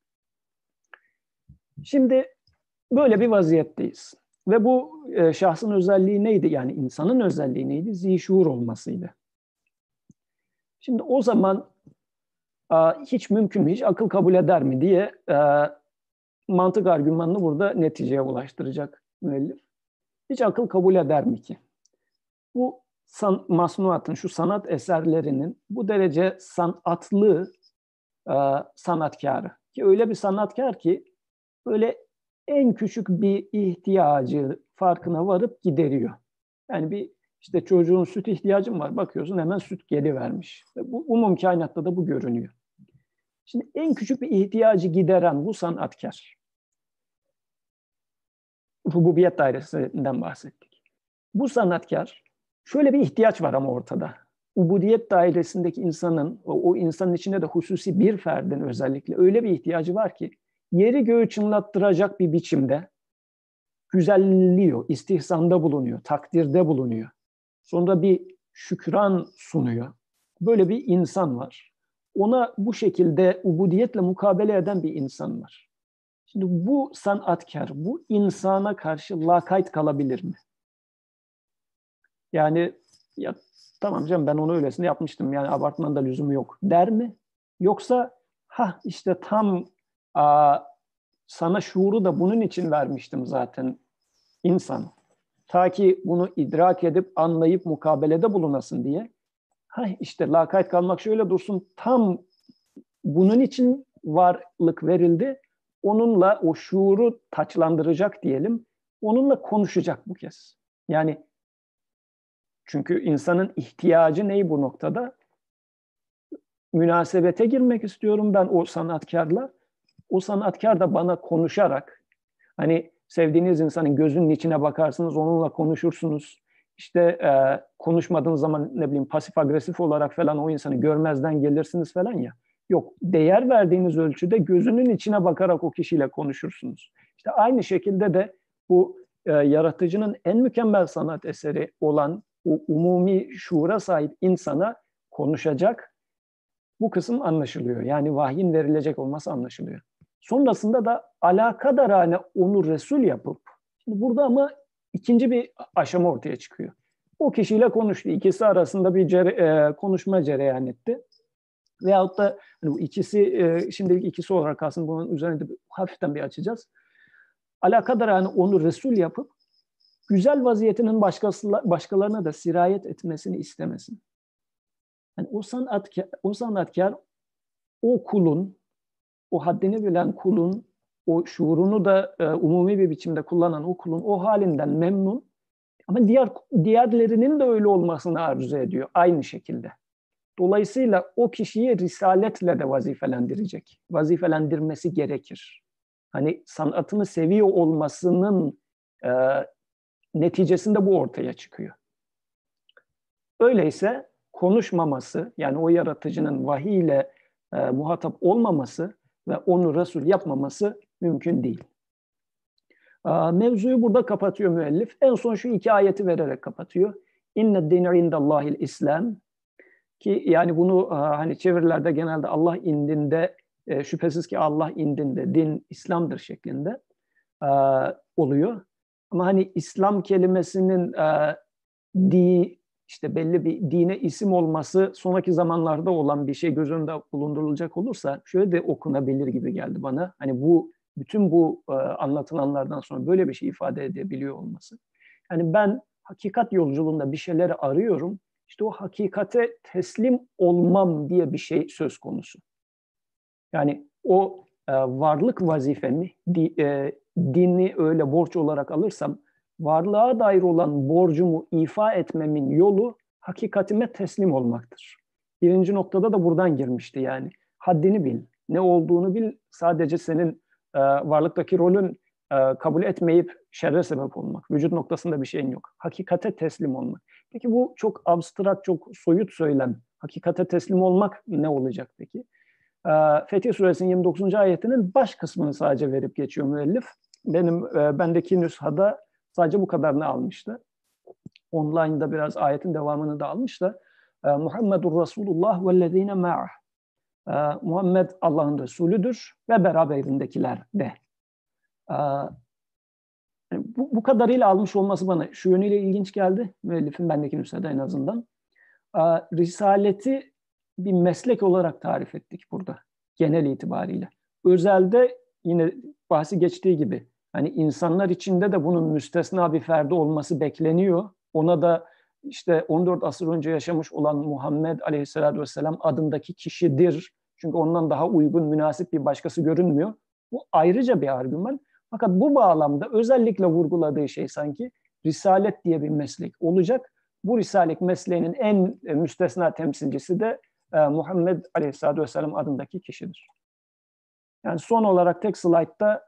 Speaker 7: Şimdi böyle bir vaziyetteyiz. Ve bu şahsın özelliği neydi? Yani insanın özelliği neydi? Zişuur olmasıydı. Şimdi o zaman hiç mümkün mü, hiç akıl kabul eder mi diye mantık argümanını burada neticeye ulaştıracak müellif. Hiç akıl kabul eder mi ki? Bu masnuatın, şu sanat eserlerinin bu derece sanatlı sanatkarı, ki öyle bir sanatkar ki böyle en küçük bir ihtiyacı farkına varıp gideriyor. Yani bir işte çocuğun süt ihtiyacın var, bakıyorsun hemen süt gelivermiş. Bu umum kainatta da bu görünüyor. Şimdi en küçük bir ihtiyacı gideren bu sanatkar, rububiyet dairesinden bahsettik. Bu sanatkar, şöyle bir ihtiyaç var ama ortada. Ubudiyet dairesindeki insanın, o insanın içinde de hususi bir ferdin özellikle öyle bir ihtiyacı var ki yeri göğü çınlattıracak bir biçimde güzelliyor, istihsanda bulunuyor, takdirde bulunuyor. Sonra bir şükran sunuyor. Böyle bir insan var. Ona bu şekilde ubudiyetle mukabele eden bir insan var. Şimdi bu sanatkar, bu insana karşı lakayt kalabilir mi? Yani ya tamam canım, ben onu öylesine yapmıştım, yani abartmanın da lüzumu yok der mi? Yoksa işte tam sana şuuru da bunun için vermiştim zaten insan. Ta ki bunu idrak edip anlayıp mukabelede bulunasın diye. İşte lakayt kalmak şöyle dursun, tam bunun için varlık verildi. Onunla o şuuru taçlandıracak diyelim. Onunla konuşacak bu kez. Yani çünkü insanın ihtiyacı ne bu noktada? Münasebete girmek istiyorum ben o sanatkarla. O sanatkar da bana konuşarak, hani sevdiğiniz insanın gözünün içine bakarsınız, onunla konuşursunuz. İşte konuşmadığınız zaman ne bileyim pasif agresif olarak falan o insanı görmezden gelirsiniz falan ya. Yok, değer verdiğiniz ölçüde gözünün içine bakarak o kişiyle konuşursunuz. İşte aynı şekilde de bu yaratıcının en mükemmel sanat eseri olan o umumi şuura sahip insana konuşacak, bu kısım anlaşılıyor. Yani vahyin verilecek olması anlaşılıyor. Sonrasında da alakadarane onu Resul yapıp, şimdi burada ama ikinci bir aşama ortaya çıkıyor. O kişiyle konuştu. İkisi arasında bir konuşma cereyan etti. Veyahut da hani bu ikisi, şimdilik ikisi olarak kalsın, bunun üzerine de hafiften bir açacağız. Alakadarane onu Resul yapıp, güzel vaziyetinin başkalarına da sirayet etmesini istemesin. Yani o sanatkar o kulun, o haddini bilen kulun, o şuurunu da umumi bir biçimde kullanan o kulun o halinden memnun, ama diğerlerinin de öyle olmasını arzu ediyor aynı şekilde. Dolayısıyla o kişiyi risaletle de vazifelendirecek. Vazifelendirmesi gerekir. Hani sanatını seviyor olmasının neticesinde bu ortaya çıkıyor. Öyleyse konuşmaması, yani o yaratıcının vahiy ile muhatap olmaması ve onu Resul yapmaması mümkün değil. Mevzuyu burada kapatıyor müellif. En son şu 2 ayeti vererek kapatıyor. İnne dîne indallâhil İslam, ki yani bunu hani çevirilerde genelde Allah indinde, şüphesiz ki Allah indinde din İslam'dır şeklinde oluyor. Ama hani İslam kelimesinin işte belli bir dine isim olması sonraki zamanlarda olan bir şey göz önünde bulundurulacak olursa şöyle de okunabilir gibi geldi bana. Hani bütün bu anlatılanlardan sonra böyle bir şey ifade edebiliyor olması. Yani ben hakikat yolculuğunda bir şeyleri arıyorum. İşte o hakikate teslim olmam diye bir şey söz konusu. Yani o varlık vazifemi, dini öyle borç olarak alırsam, varlığa dair olan borcumu ifa etmemin yolu hakikatime teslim olmaktır. 1. noktada da buradan girmişti yani. Haddini bil, ne olduğunu bil, sadece senin varlıktaki rolün kabul etmeyip şerre sebep olmak. Vücut noktasında bir şeyin yok. Hakikate teslim olmak. Peki bu çok abstrakt, çok soyut söylem. Hakikate teslim olmak ne olacak peki? Fetih Suresinin 29. ayetinin baş kısmını sadece verip geçiyor müellif. Bendeki nüshada sadece bu kadarını almıştı. Online'da biraz ayetin devamını da almış da Muhammedur Resulullah vellezine ma'ah. Muhammed Allah'ın Resulüdür ve beraberindekiler de. Bu kadarıyla almış olması bana şu yönüyle ilginç geldi. Müellifin bendeki nüshada en azından. Risaleti bir meslek olarak tarif ettik burada genel itibariyle. Özelde yine bahsi geçtiği gibi hani insanlar içinde de bunun müstesna bir ferdi olması bekleniyor. Ona da işte 14 asır önce yaşamış olan Muhammed Aleyhisselatü Vesselam adındaki kişidir. Çünkü ondan daha uygun, münasip bir başkası görünmüyor. Bu ayrıca bir argüman. Fakat bu bağlamda özellikle vurguladığı şey sanki risalet diye bir meslek olacak. Bu risalet mesleğinin en müstesna temsilcisi de Muhammed Aleyhisselatü Vesselam adındaki kişidir. Yani son olarak tek slaytta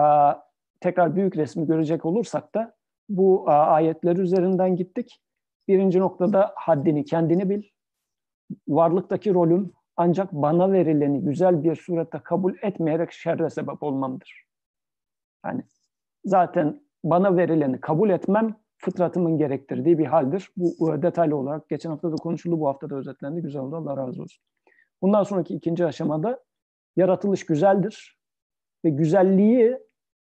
Speaker 7: tekrar büyük resmi görecek olursak da bu ayetler üzerinden gittik. 1. noktada haddini kendini bil. Varlıktaki rolüm ancak bana verileni güzel bir surette kabul etmeyerek şerre sebep olmamdır. Yani zaten bana verileni kabul etmem fıtratımın gerektirdiği bir haldir. Bu detaylı olarak geçen hafta da konuşuldu, bu hafta da özetlendi. Güzel oldu, Allah razı olsun. Bundan sonraki 2. aşamada yaratılış güzeldir ve güzelliği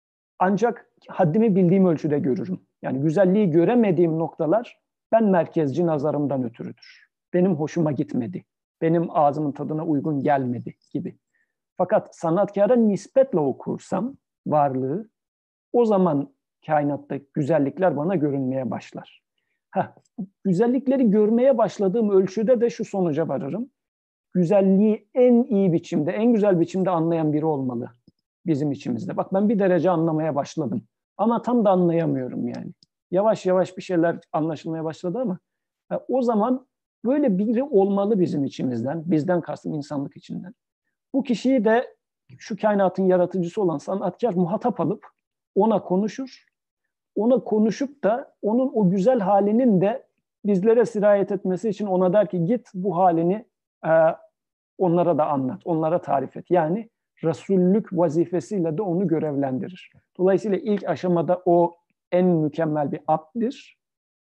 Speaker 7: ancak haddimi bildiğim ölçüde görürüm. Yani güzelliği göremediğim noktalar ben merkezci nazarımdan ötürüdür. Benim hoşuma gitmedi, benim ağzımın tadına uygun gelmedi gibi. Fakat sanatkara nispetle okursam varlığı, o zaman kainatta güzellikler bana görünmeye başlar. Güzellikleri görmeye başladığım ölçüde de şu sonuca varırım. Güzelliği en iyi biçimde, en güzel biçimde anlayan biri olmalı bizim içimizde. Bak ben bir derece anlamaya başladım ama tam da anlayamıyorum yani. Yavaş yavaş bir şeyler anlaşılmaya başladı ama o zaman böyle biri olmalı bizim içimizden, bizden kastım insanlık içinden. Bu kişiyi de şu kainatın yaratıcısı olan sanatkar muhatap alıp ona konuşur. Ona konuşup da onun o güzel halinin de bizlere sirayet etmesi için ona der ki git bu halini onlara da anlat, onlara tarif et. Yani Resullük vazifesiyle de onu görevlendirir. Dolayısıyla ilk aşamada o en mükemmel bir abddir.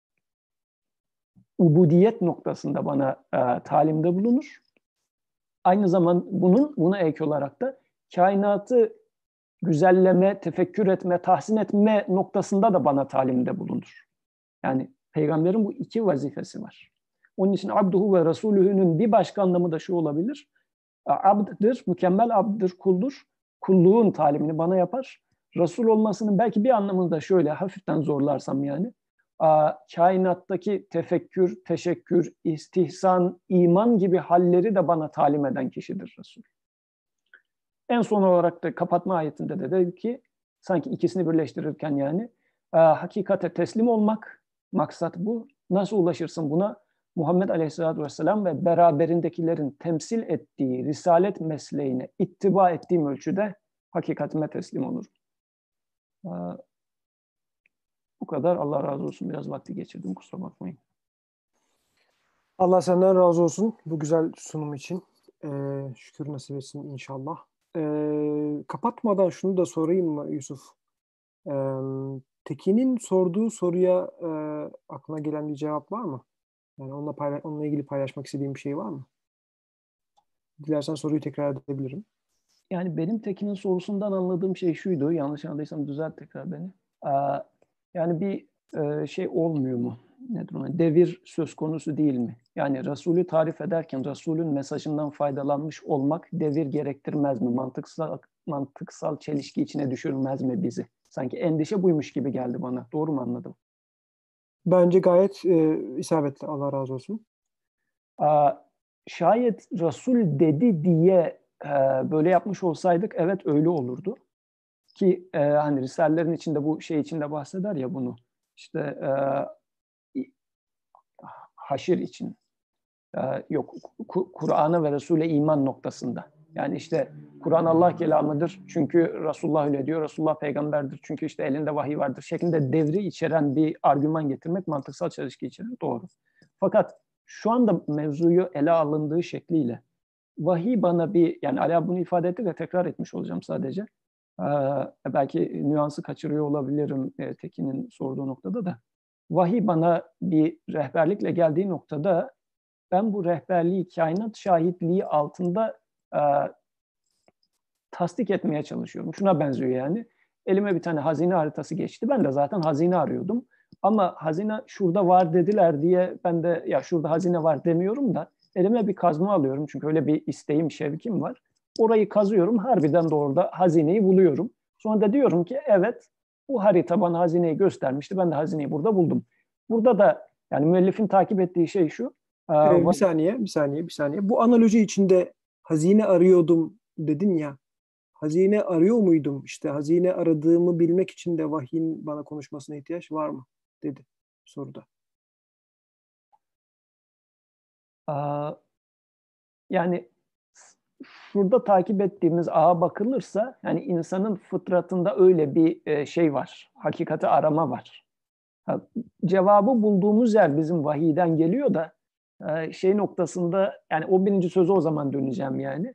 Speaker 7: Ubudiyet noktasında bana talimde bulunur. Aynı zaman buna ek olarak da kainatı güzelleme, tefekkür etme, tahsin etme noktasında da bana talimde bulunur. Yani peygamberin bu 2 vazifesi var. Onun için abduhu ve resulühünün bir başka anlamı da şu olabilir. Abddir, mükemmel abddir, kuldur. Kulluğun talimini bana yapar. Resul olmasının belki bir anlamını da şöyle hafiften zorlarsam yani. Kainattaki tefekkür, teşekkür, istihsan, iman gibi halleri de bana talim eden kişidir Resul. En son olarak da kapatma ayetinde de dedi ki sanki ikisini birleştirirken yani hakikate teslim olmak, maksat bu. Nasıl ulaşırsın buna? Muhammed Aleyhisselatü Vesselam ve beraberindekilerin temsil ettiği risalet mesleğine ittiba ettiğim ölçüde hakikatime teslim olurum. Bu kadar. Allah razı olsun. Biraz vakti geçirdim. Kusura bakmayın.
Speaker 1: Allah senden razı olsun bu güzel sunum için. Şükür nasip etsin inşallah. Kapatmadan şunu da sorayım mı Yusuf? Tekin'in sorduğu soruya aklına gelen bir cevap var mı? Yani onunla ilgili paylaşmak istediğim bir şey var mı? Dilersen soruyu tekrar edebilirim.
Speaker 7: Yani benim Tekin'in sorusundan anladığım şey şuydu. Yanlış anladıysam düzelt tekrar beni. Yani bir şey olmuyor mu? Nedir o? Devir söz konusu değil mi? Yani Resulü tarif ederken Resulün mesajından faydalanmış olmak devir gerektirmez mi? Mantıksal çelişki içine düşürmez mi bizi? Sanki endişe buymuş gibi geldi bana. Doğru mu anladım?
Speaker 1: Bence gayet isabetli. Allah razı olsun.
Speaker 7: Şayet Resul dedi diye böyle yapmış olsaydık evet öyle olurdu. Ki hani Risalelerin içinde bu şey içinde bahseder ya bunu. İşte haşir için. Yok, Kur'an'a ve Resul'e iman noktasında. Yani işte Kur'an Allah kelamıdır çünkü Resulullah öyle diyor, Resulullah peygamberdir çünkü işte elinde vahiy vardır şeklinde devri içeren bir argüman getirmek mantıksal çelişki içerir. Doğru. Fakat şu anda mevzuyu ele alındığı şekliyle vahiy bana bir, yani Ali bunu ifade etti ve tekrar etmiş olacağım sadece. Belki nüansı kaçırıyor olabilirim Tekin'in sorduğu noktada da. Vahiy bana bir rehberlikle geldiği noktada ben bu rehberliği kainat şahitliği altında tasdik etmeye çalışıyorum. Şuna benziyor yani. Elime bir tane hazine haritası geçti. Ben de zaten hazine arıyordum. Ama hazine şurada var dediler diye ben de ya şurada hazine var demiyorum da elime bir kazma alıyorum. Çünkü öyle bir isteğim, şevkim var. Orayı kazıyorum. Harbiden de orada hazineyi buluyorum. Sonra da diyorum ki evet bu harita bana hazineyi göstermişti. Ben de hazineyi burada buldum. Burada da yani müellifin takip ettiği şey şu.
Speaker 1: Bir saniye. Bu analoji içinde hazine arıyordum dedin ya. Hazine arıyor muydum? İşte hazine aradığımı bilmek için de vahyin bana konuşmasına ihtiyaç var mı? Dedi soruda.
Speaker 7: Yani şurada takip ettiğimiz ağa bakılırsa yani insanın fıtratında öyle bir şey var. Hakikati arama var. Cevabı bulduğumuz yer bizim vahiyden geliyor da şey noktasında yani o birinci sözü o zaman döneceğim yani.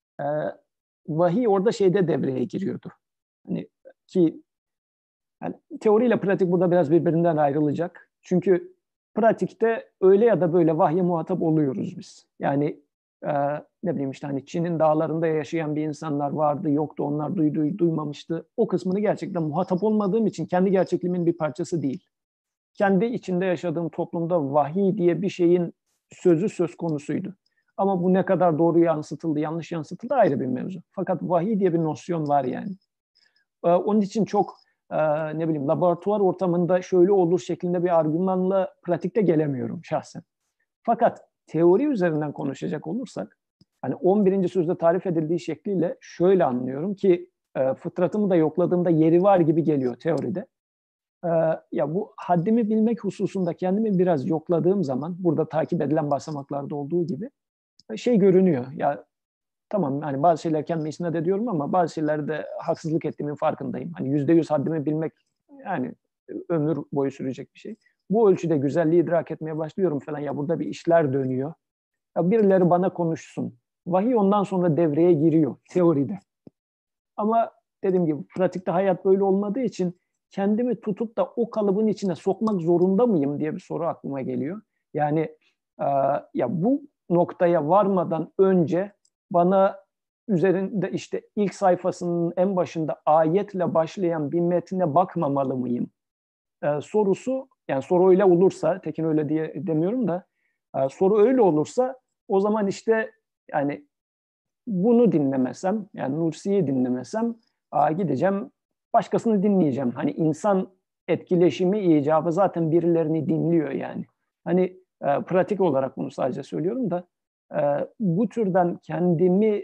Speaker 7: Vahiy orada şeyde devreye giriyordu. Hani ki yani teoriyle pratik burada biraz birbirinden ayrılacak. Çünkü pratikte öyle ya da böyle vahye muhatap oluyoruz biz. Yani ne bileyim işte hani Çin'in dağlarında yaşayan bir insanlar vardı, yoktu, onlar duydu, duymamıştı. O kısmını gerçekten muhatap olmadığım için kendi gerçekliğimin bir parçası değil. Kendi içinde yaşadığım toplumda vahiy diye bir şeyin sözü söz konusuydu. Ama bu ne kadar doğru yansıtıldı, yanlış yansıtıldı ayrı bir mevzu. Fakat vahiy diye bir nosyon var yani. Onun için çok ne bileyim laboratuvar ortamında şöyle olur şeklinde bir argümanla pratikte gelemiyorum şahsen. Fakat teori üzerinden konuşacak olursak hani 11. sözde tarif edildiği şekliyle şöyle anlıyorum ki fıtratımı da yokladığımda yeri var gibi geliyor teoride. Ya bu haddimi bilmek hususunda kendimi biraz yokladığım zaman burada takip edilen basamaklarda olduğu gibi şey görünüyor. Ya tamam hani bazı şeyler kendime isnat ediyorum ama bazı şeylerde haksızlık ettiğimin farkındayım. Hani %100 haddimi bilmek yani ömür boyu sürecek bir şey. Bu ölçüde güzelliği idrak etmeye başlıyorum falan. Ya burada bir işler dönüyor. Ya birileri bana konuşsun. Vahiy ondan sonra devreye giriyor teoride. Ama dediğim gibi pratikte hayat böyle olmadığı için kendimi tutup da o kalıbın içine sokmak zorunda mıyım diye bir soru aklıma geliyor. Yani ya bu noktaya varmadan önce bana üzerinde işte ilk sayfasının en başında ayetle başlayan bir metne bakmamalı mıyım? Sorusu yani soru öyle olursa Tekin öyle diye demiyorum da soru öyle olursa o zaman işte yani bunu dinlemesem yani Nursi'yi dinlemesem gideceğim başkasını dinleyeceğim. Hani insan etkileşimi icabı zaten birilerini dinliyor yani. Hani pratik olarak bunu sadece söylüyorum da bu türden kendimi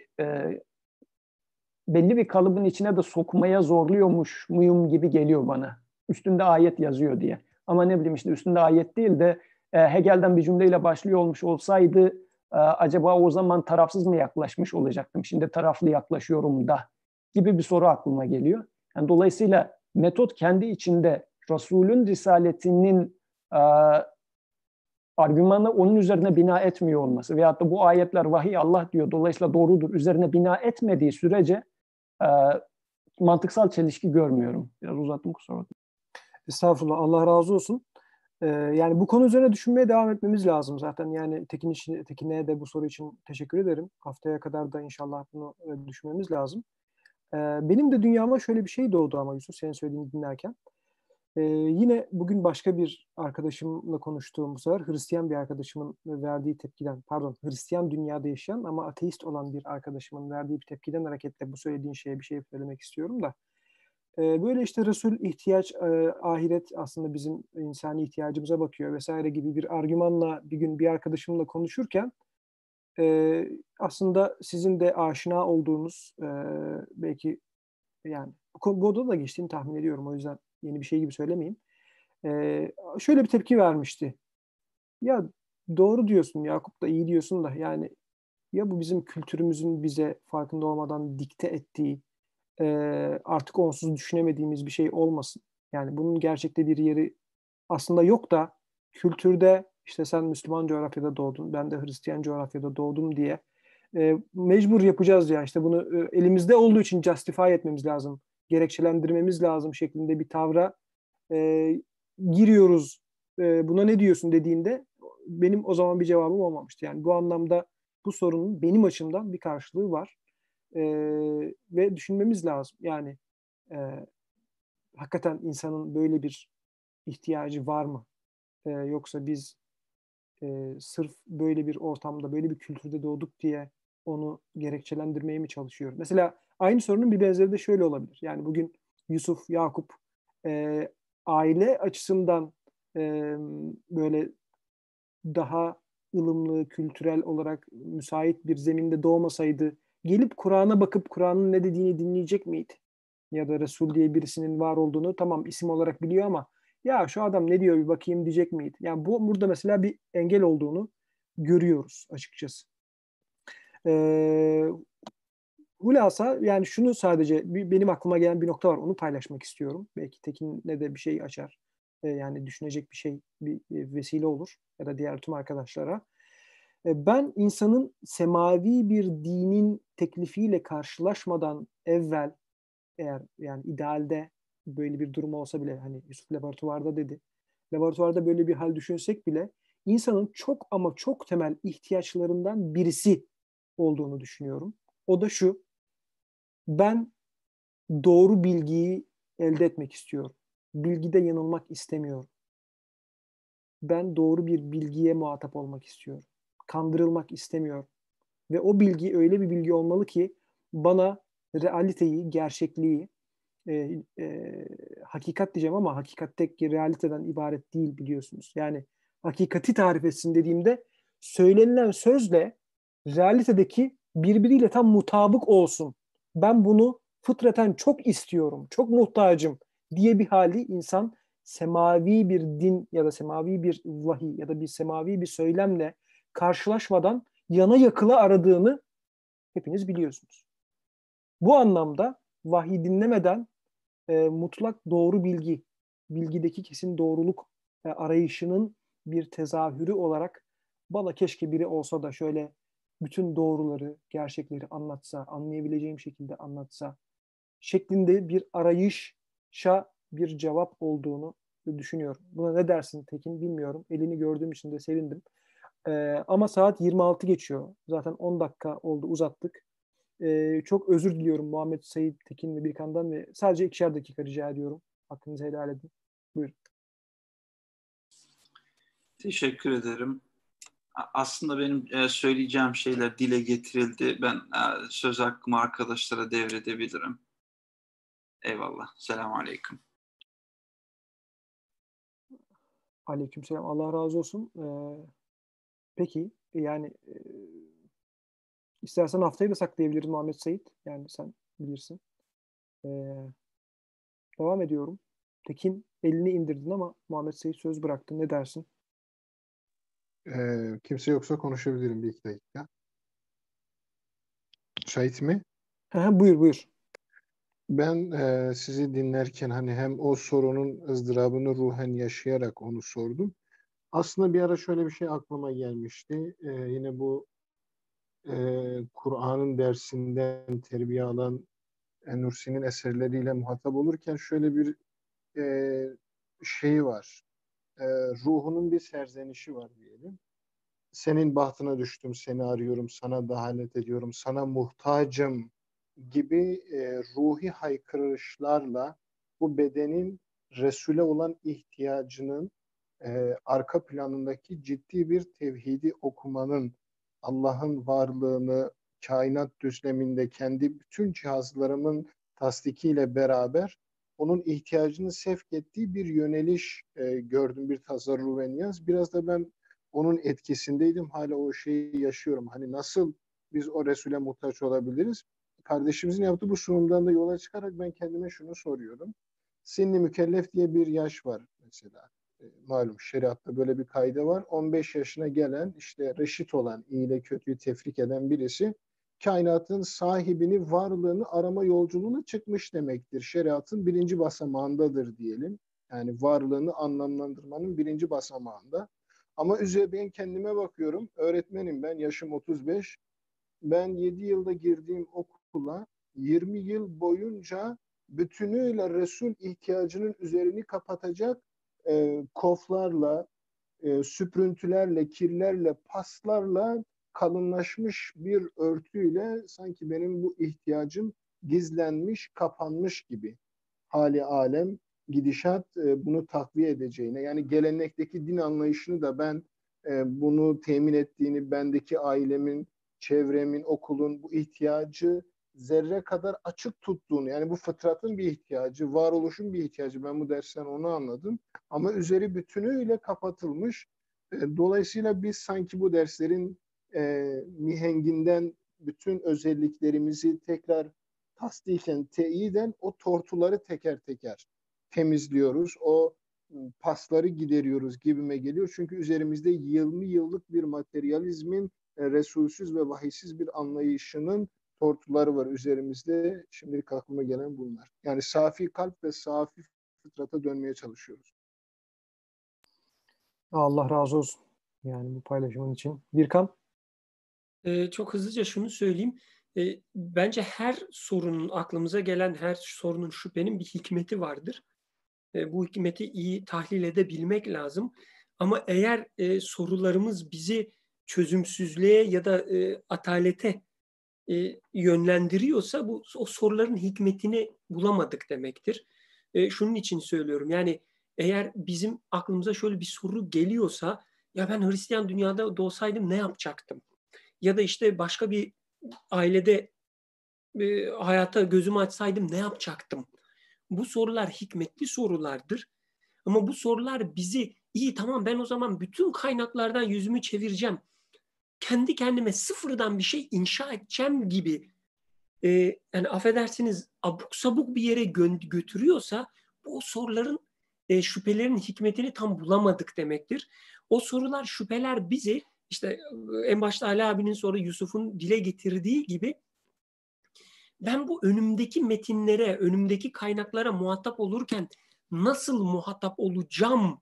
Speaker 7: belli bir kalıbın içine de sokmaya zorluyormuş muyum gibi geliyor bana. Üstünde ayet yazıyor diye. Ama ne bileyim işte üstünde ayet değil de Hegel'den bir cümleyle başlıyor olmuş olsaydı acaba o zaman tarafsız mı yaklaşmış olacaktım? Şimdi taraflı yaklaşıyorum da gibi bir soru aklıma geliyor. Yani dolayısıyla metot kendi içinde Resul'ün risaletinin argümanı onun üzerine bina etmiyor olması veyahut da bu ayetler vahiy Allah diyor dolayısıyla doğrudur üzerine bina etmediği sürece mantıksal çelişki görmüyorum. Biraz uzattım, kusura bakmayın.
Speaker 1: Estağfurullah, Allah razı olsun. Yani bu konu üzerine düşünmeye devam etmemiz lazım zaten. Yani Tekin'e de bu soru için teşekkür ederim. Haftaya kadar da inşallah bunu düşünmemiz lazım. Benim de dünyama şöyle bir şey doğdu ama Yusuf, senin söylediğini dinlerken. Yine bugün başka bir arkadaşımla konuştuğum, bu sefer Hristiyan bir arkadaşımın verdiği tepkiden, Hristiyan dünyada yaşayan ama ateist olan bir arkadaşımın verdiği bir tepkiden hareketle bu söylediğin şeye bir şey söylemek istiyorum da. Böyle işte Resul ihtiyaç, ahiret aslında bizim insani ihtiyacımıza bakıyor vesaire gibi bir argümanla bir gün bir arkadaşımla konuşurken aslında sizin de aşina olduğunuz belki yani bu odada da geçtiğini tahmin ediyorum, o yüzden yeni bir şey gibi söylemeyeyim. Şöyle bir tepki vermişti. Ya doğru diyorsun Yakup, da iyi diyorsun da yani ya bu bizim kültürümüzün bize farkında olmadan dikte ettiği artık onsuz düşünemediğimiz bir şey olmasın. Yani bunun gerçekte bir yeri aslında yok da kültürde işte sen Müslüman coğrafyada doğdun, ben de Hristiyan coğrafyada doğdum diye mecbur yapacağız ya, işte bunu elimizde olduğu için justify etmemiz lazım, gerekçelendirmemiz lazım şeklinde bir tavra giriyoruz. Buna ne diyorsun dediğinde benim o zaman bir cevabım olmamıştı. Yani bu anlamda bu sorunun benim açımdan bir karşılığı var. Ve düşünmemiz lazım. Yani hakikaten insanın böyle bir ihtiyacı var mı? Yoksa biz sırf böyle bir ortamda, böyle bir kültürde doğduk diye onu gerekçelendirmeye mi çalışıyoruz? Mesela aynı sorunun bir benzeri de şöyle olabilir. Yani bugün Yusuf, Yakup aile açısından böyle daha ılımlı, kültürel olarak müsait bir zeminde doğmasaydı gelip Kur'an'a bakıp Kur'an'ın ne dediğini dinleyecek miydi? Ya da Resul diye birisinin var olduğunu tamam isim olarak biliyor ama ya şu adam ne diyor bir bakayım diyecek miydi? Yani burada mesela bir engel olduğunu görüyoruz açıkçası. Hulasa yani şunu sadece benim aklıma gelen bir nokta var, onu paylaşmak istiyorum. Belki Tekin'le de bir şey açar. Yani düşünecek bir şey, bir vesile olur ya da diğer tüm arkadaşlara. Ben insanın semavi bir dinin teklifiyle karşılaşmadan evvel, eğer yani idealde böyle bir durum olsa bile, hani Yusuf laboratuvarda dedi, laboratuvarda böyle bir hal düşünsek bile insanın çok ama çok temel ihtiyaçlarından birisi olduğunu düşünüyorum. O da şu: ben doğru bilgiyi elde etmek istiyorum. Bilgide yanılmak istemiyorum. Ben doğru bir bilgiye muhatap olmak istiyorum. Kandırılmak istemiyorum. Ve o bilgi öyle bir bilgi olmalı ki bana realiteyi, gerçekliği, hakikat diyeceğim ama hakikatteki realiteden ibaret değil biliyorsunuz. Yani hakikati tarif etsin dediğimde söylenilen sözle realitedeki birbiriyle tam mutabık olsun. Ben bunu fıtraten çok istiyorum, çok muhtacım diye bir hali insan semavi bir din ya da semavi bir vahiy ya da bir semavi bir söylemle karşılaşmadan yana yakıla aradığını hepiniz biliyorsunuz. Bu anlamda vahiy dinlemeden mutlak doğru bilgi, bilgideki kesin doğruluk arayışının bir tezahürü olarak bana keşke biri olsa da şöyle bütün doğruları, gerçekleri anlatsa, anlayabileceğim şekilde anlatsa şeklinde bir arayışa bir cevap olduğunu düşünüyorum. Buna ne dersin Tekin bilmiyorum. Elini gördüğüm için de sevindim. Ama saat 26 geçiyor. Zaten 10 dakika oldu, uzattık. Çok özür diliyorum Muhammed Sayit Tekin ve Birkan'dan ve sadece 2'şer dakika rica ediyorum. Hakkınızı helal edin. Buyurun.
Speaker 5: Teşekkür ederim. Aslında benim söyleyeceğim şeyler dile getirildi. Ben söz hakkımı arkadaşlara devredebilirim. Eyvallah. Selamun aleyküm.
Speaker 1: Aleykümselam. Allah razı olsun. Peki yani istersen haftayı da saklayabiliriz Muhammed Sayit. Yani sen bilirsin. Devam ediyorum. Tekin elini indirdin ama Muhammed Sayit söz bıraktın. Ne dersin?
Speaker 3: Kimse yoksa konuşabilirim bir iki dakika. Şahit mi?
Speaker 1: Buyur.
Speaker 3: Ben sizi dinlerken hani hem o sorunun ızdırabını ruhen yaşayarak onu sordum. Aslında bir ara şöyle bir şey aklıma gelmişti. Yine bu Kur'an'ın dersinden terbiye alan Nursi'nin eserleriyle muhatap olurken şöyle bir şeyi var. Ruhunun bir serzenişi var diyelim. Senin bahtına düştüm, seni arıyorum, sana dahalet ediyorum, sana muhtacım gibi ruhi haykırışlarla bu bedenin Resul'e olan ihtiyacının arka planındaki ciddi bir tevhidi okumanın, Allah'ın varlığını kainat düzleminde kendi bütün cihazlarımın tasdikiyle beraber onun ihtiyacını sevk ettiği bir yöneliş gördüm, bir tasarruf ve niyaz. Biraz da ben onun etkisindeydim. Hala o şeyi yaşıyorum. Hani nasıl biz o Resul'e muhtaç olabiliriz? Kardeşimizin yaptığı bu sunumdan da yola çıkarak ben kendime şunu soruyorum. Sinni mükellef diye bir yaş var mesela. Malum şeriatta böyle bir kayda var. 15 yaşına gelen, işte reşit olan, iyi ile kötüyü tefrik eden birisi kainatın sahibini, varlığını arama yolculuğuna çıkmış demektir. Şeriatın birinci basamağındadır diyelim. Yani varlığını anlamlandırmanın birinci basamağında. Ama ben kendime bakıyorum. Öğretmenim ben, yaşım 35. Ben 7 yılda girdiğim okula 20 yıl boyunca bütünüyle Resul ihtiyacının üzerini kapatacak koflarla, süprüntülerle, kirlerle, paslarla kalınlaşmış bir örtüyle sanki benim bu ihtiyacım gizlenmiş, kapanmış gibi. Hali alem, gidişat bunu takviye edeceğine, yani gelenekteki din anlayışını da ben bunu temin ettiğini, bendeki ailemin, çevremin, okulun bu ihtiyacı zerre kadar açık tuttuğunu, yani bu fıtratın bir ihtiyacı, varoluşun bir ihtiyacı, ben bu dersten onu anladım. Ama üzeri bütünüyle kapatılmış. Dolayısıyla biz sanki bu derslerin mihenginden bütün özelliklerimizi tekrar tasdiken, teyiden o tortuları teker teker temizliyoruz. O pasları gideriyoruz gibime geliyor. Çünkü üzerimizde 20 yıllık bir materyalizmin resulsüz ve vahiysiz bir anlayışının tortuları var üzerimizde. Şimdilik aklıma gelen bunlar. Yani safi kalp ve safi fıtrata dönmeye çalışıyoruz.
Speaker 1: Allah razı olsun. Yani bu paylaşımın için. Birkan?
Speaker 6: Çok hızlıca şunu söyleyeyim. Bence her sorunun, aklımıza gelen her sorunun, şüphenin bir hikmeti vardır. Bu hikmeti iyi tahlil edebilmek lazım. Ama eğer sorularımız bizi çözümsüzlüğe ya da atalete yönlendiriyorsa o soruların hikmetini bulamadık demektir. Şunun için söylüyorum. Yani eğer bizim aklımıza şöyle bir soru geliyorsa, ya ben Hristiyan dünyada doğsaydım ne yapacaktım? Ya da işte başka bir ailede hayata gözümü açsaydım ne yapacaktım? Bu sorular hikmetli sorulardır. Ama bu sorular bizi, iyi tamam ben o zaman bütün kaynaklardan yüzümü çevireceğim, kendi kendime sıfırdan bir şey inşa edeceğim gibi yani affedersiniz abuk sabuk bir yere götürüyorsa bu soruların şüphelerin hikmetini tam bulamadık demektir. O sorular, şüpheler bizi işte en başta Ali abinin sonra Yusuf'un dile getirdiği gibi ben bu önümdeki metinlere, önümdeki kaynaklara muhatap olurken nasıl muhatap olacağım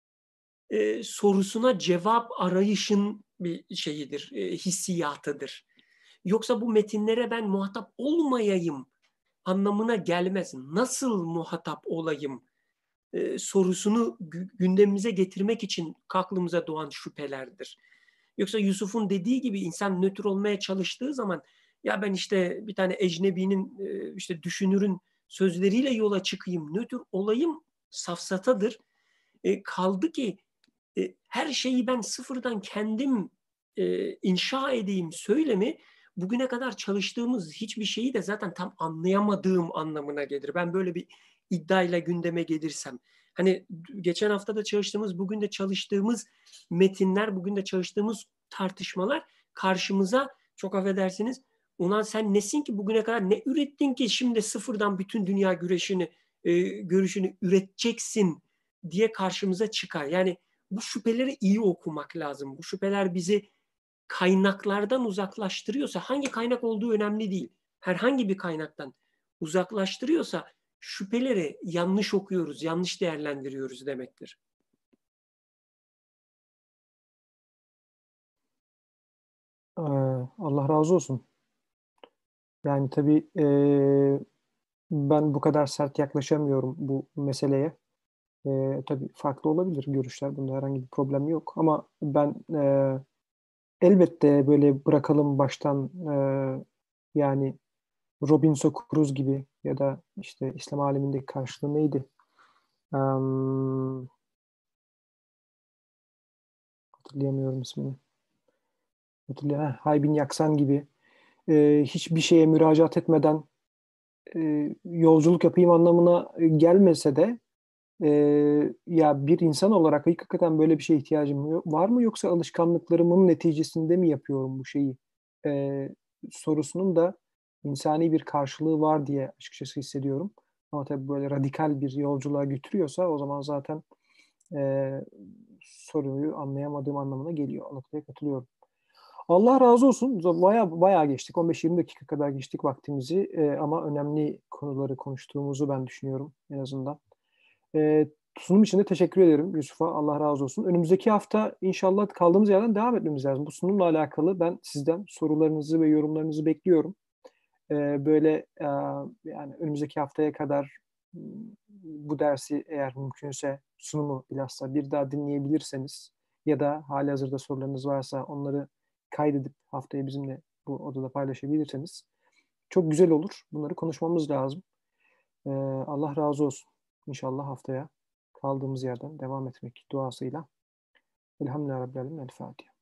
Speaker 6: sorusuna cevap arayışın bir şeyidir, hissiyatıdır. Yoksa bu metinlere ben muhatap olmayayım anlamına gelmez. Nasıl muhatap olayım sorusunu gündemimize getirmek için aklımıza doğan şüphelerdir. Yoksa Yusuf'un dediği gibi insan nötr olmaya çalıştığı zaman ya ben işte bir tane ecnebinin işte düşünürün sözleriyle yola çıkayım, nötr olayım safsatadır. Kaldı ki her şeyi ben sıfırdan kendim inşa edeyim söylemi bugüne kadar çalıştığımız hiçbir şeyi de zaten tam anlayamadığım anlamına gelir. Ben böyle bir iddiayla gündeme gelirsem. Hani geçen hafta da çalıştığımız, bugün de çalıştığımız metinler, bugün de çalıştığımız tartışmalar karşımıza, çok affedersiniz, ulan sen nesin ki bugüne kadar ne ürettin ki şimdi sıfırdan bütün dünya görüşünü üreteceksin diye karşımıza çıkar. Yani bu şüpheleri iyi okumak lazım. Bu şüpheler bizi kaynaklardan uzaklaştırıyorsa, hangi kaynak olduğu önemli değil. Herhangi bir kaynaktan uzaklaştırıyorsa şüpheleri yanlış okuyoruz, yanlış değerlendiriyoruz demektir.
Speaker 1: Allah razı olsun. Yani tabii ben bu kadar sert yaklaşamıyorum bu meseleye. Tabii farklı olabilir görüşler. Bunda herhangi bir problem yok. Ama ben elbette böyle bırakalım baştan yani Robinson Crusoe gibi ya da işte İslam alemindeki karşılığı neydi? Hatırlayamıyorum ismini. Haybin Yaksan gibi hiçbir şeye müracaat etmeden yolculuk yapayım anlamına gelmese de ya bir insan olarak hakikaten böyle bir şeye ihtiyacım var mı yoksa alışkanlıklarımın neticesinde mi yapıyorum bu şeyi sorusunun da insani bir karşılığı var diye açıkçası hissediyorum. Ama tabii böyle radikal bir yolculuğa götürüyorsa o zaman zaten e, soruyu anlayamadığım anlamına geliyor. O noktaya katılıyorum. Allah razı olsun. Bayağı geçtik. 15-20 dakika kadar geçtik vaktimizi. Ama önemli konuları konuştuğumuzu ben düşünüyorum en azından. Sunum için de teşekkür ederim Yusuf'a. Allah razı olsun. Önümüzdeki hafta inşallah kaldığımız yerden devam etmemiz lazım. Bu sunumla alakalı ben sizden sorularınızı ve yorumlarınızı bekliyorum. Böyle yani önümüzdeki haftaya kadar bu dersi eğer mümkünse sunumu bilhassa bir daha dinleyebilirseniz ya da halihazırda sorularınız varsa onları kaydedip haftaya bizimle bu odada paylaşabilirseniz çok güzel olur. Bunları konuşmamız lazım. Allah razı olsun. İnşallah haftaya kaldığımız yerden devam etmek duasıyla. Elhamdülillahi Rabbil Alemin. El Fatiha.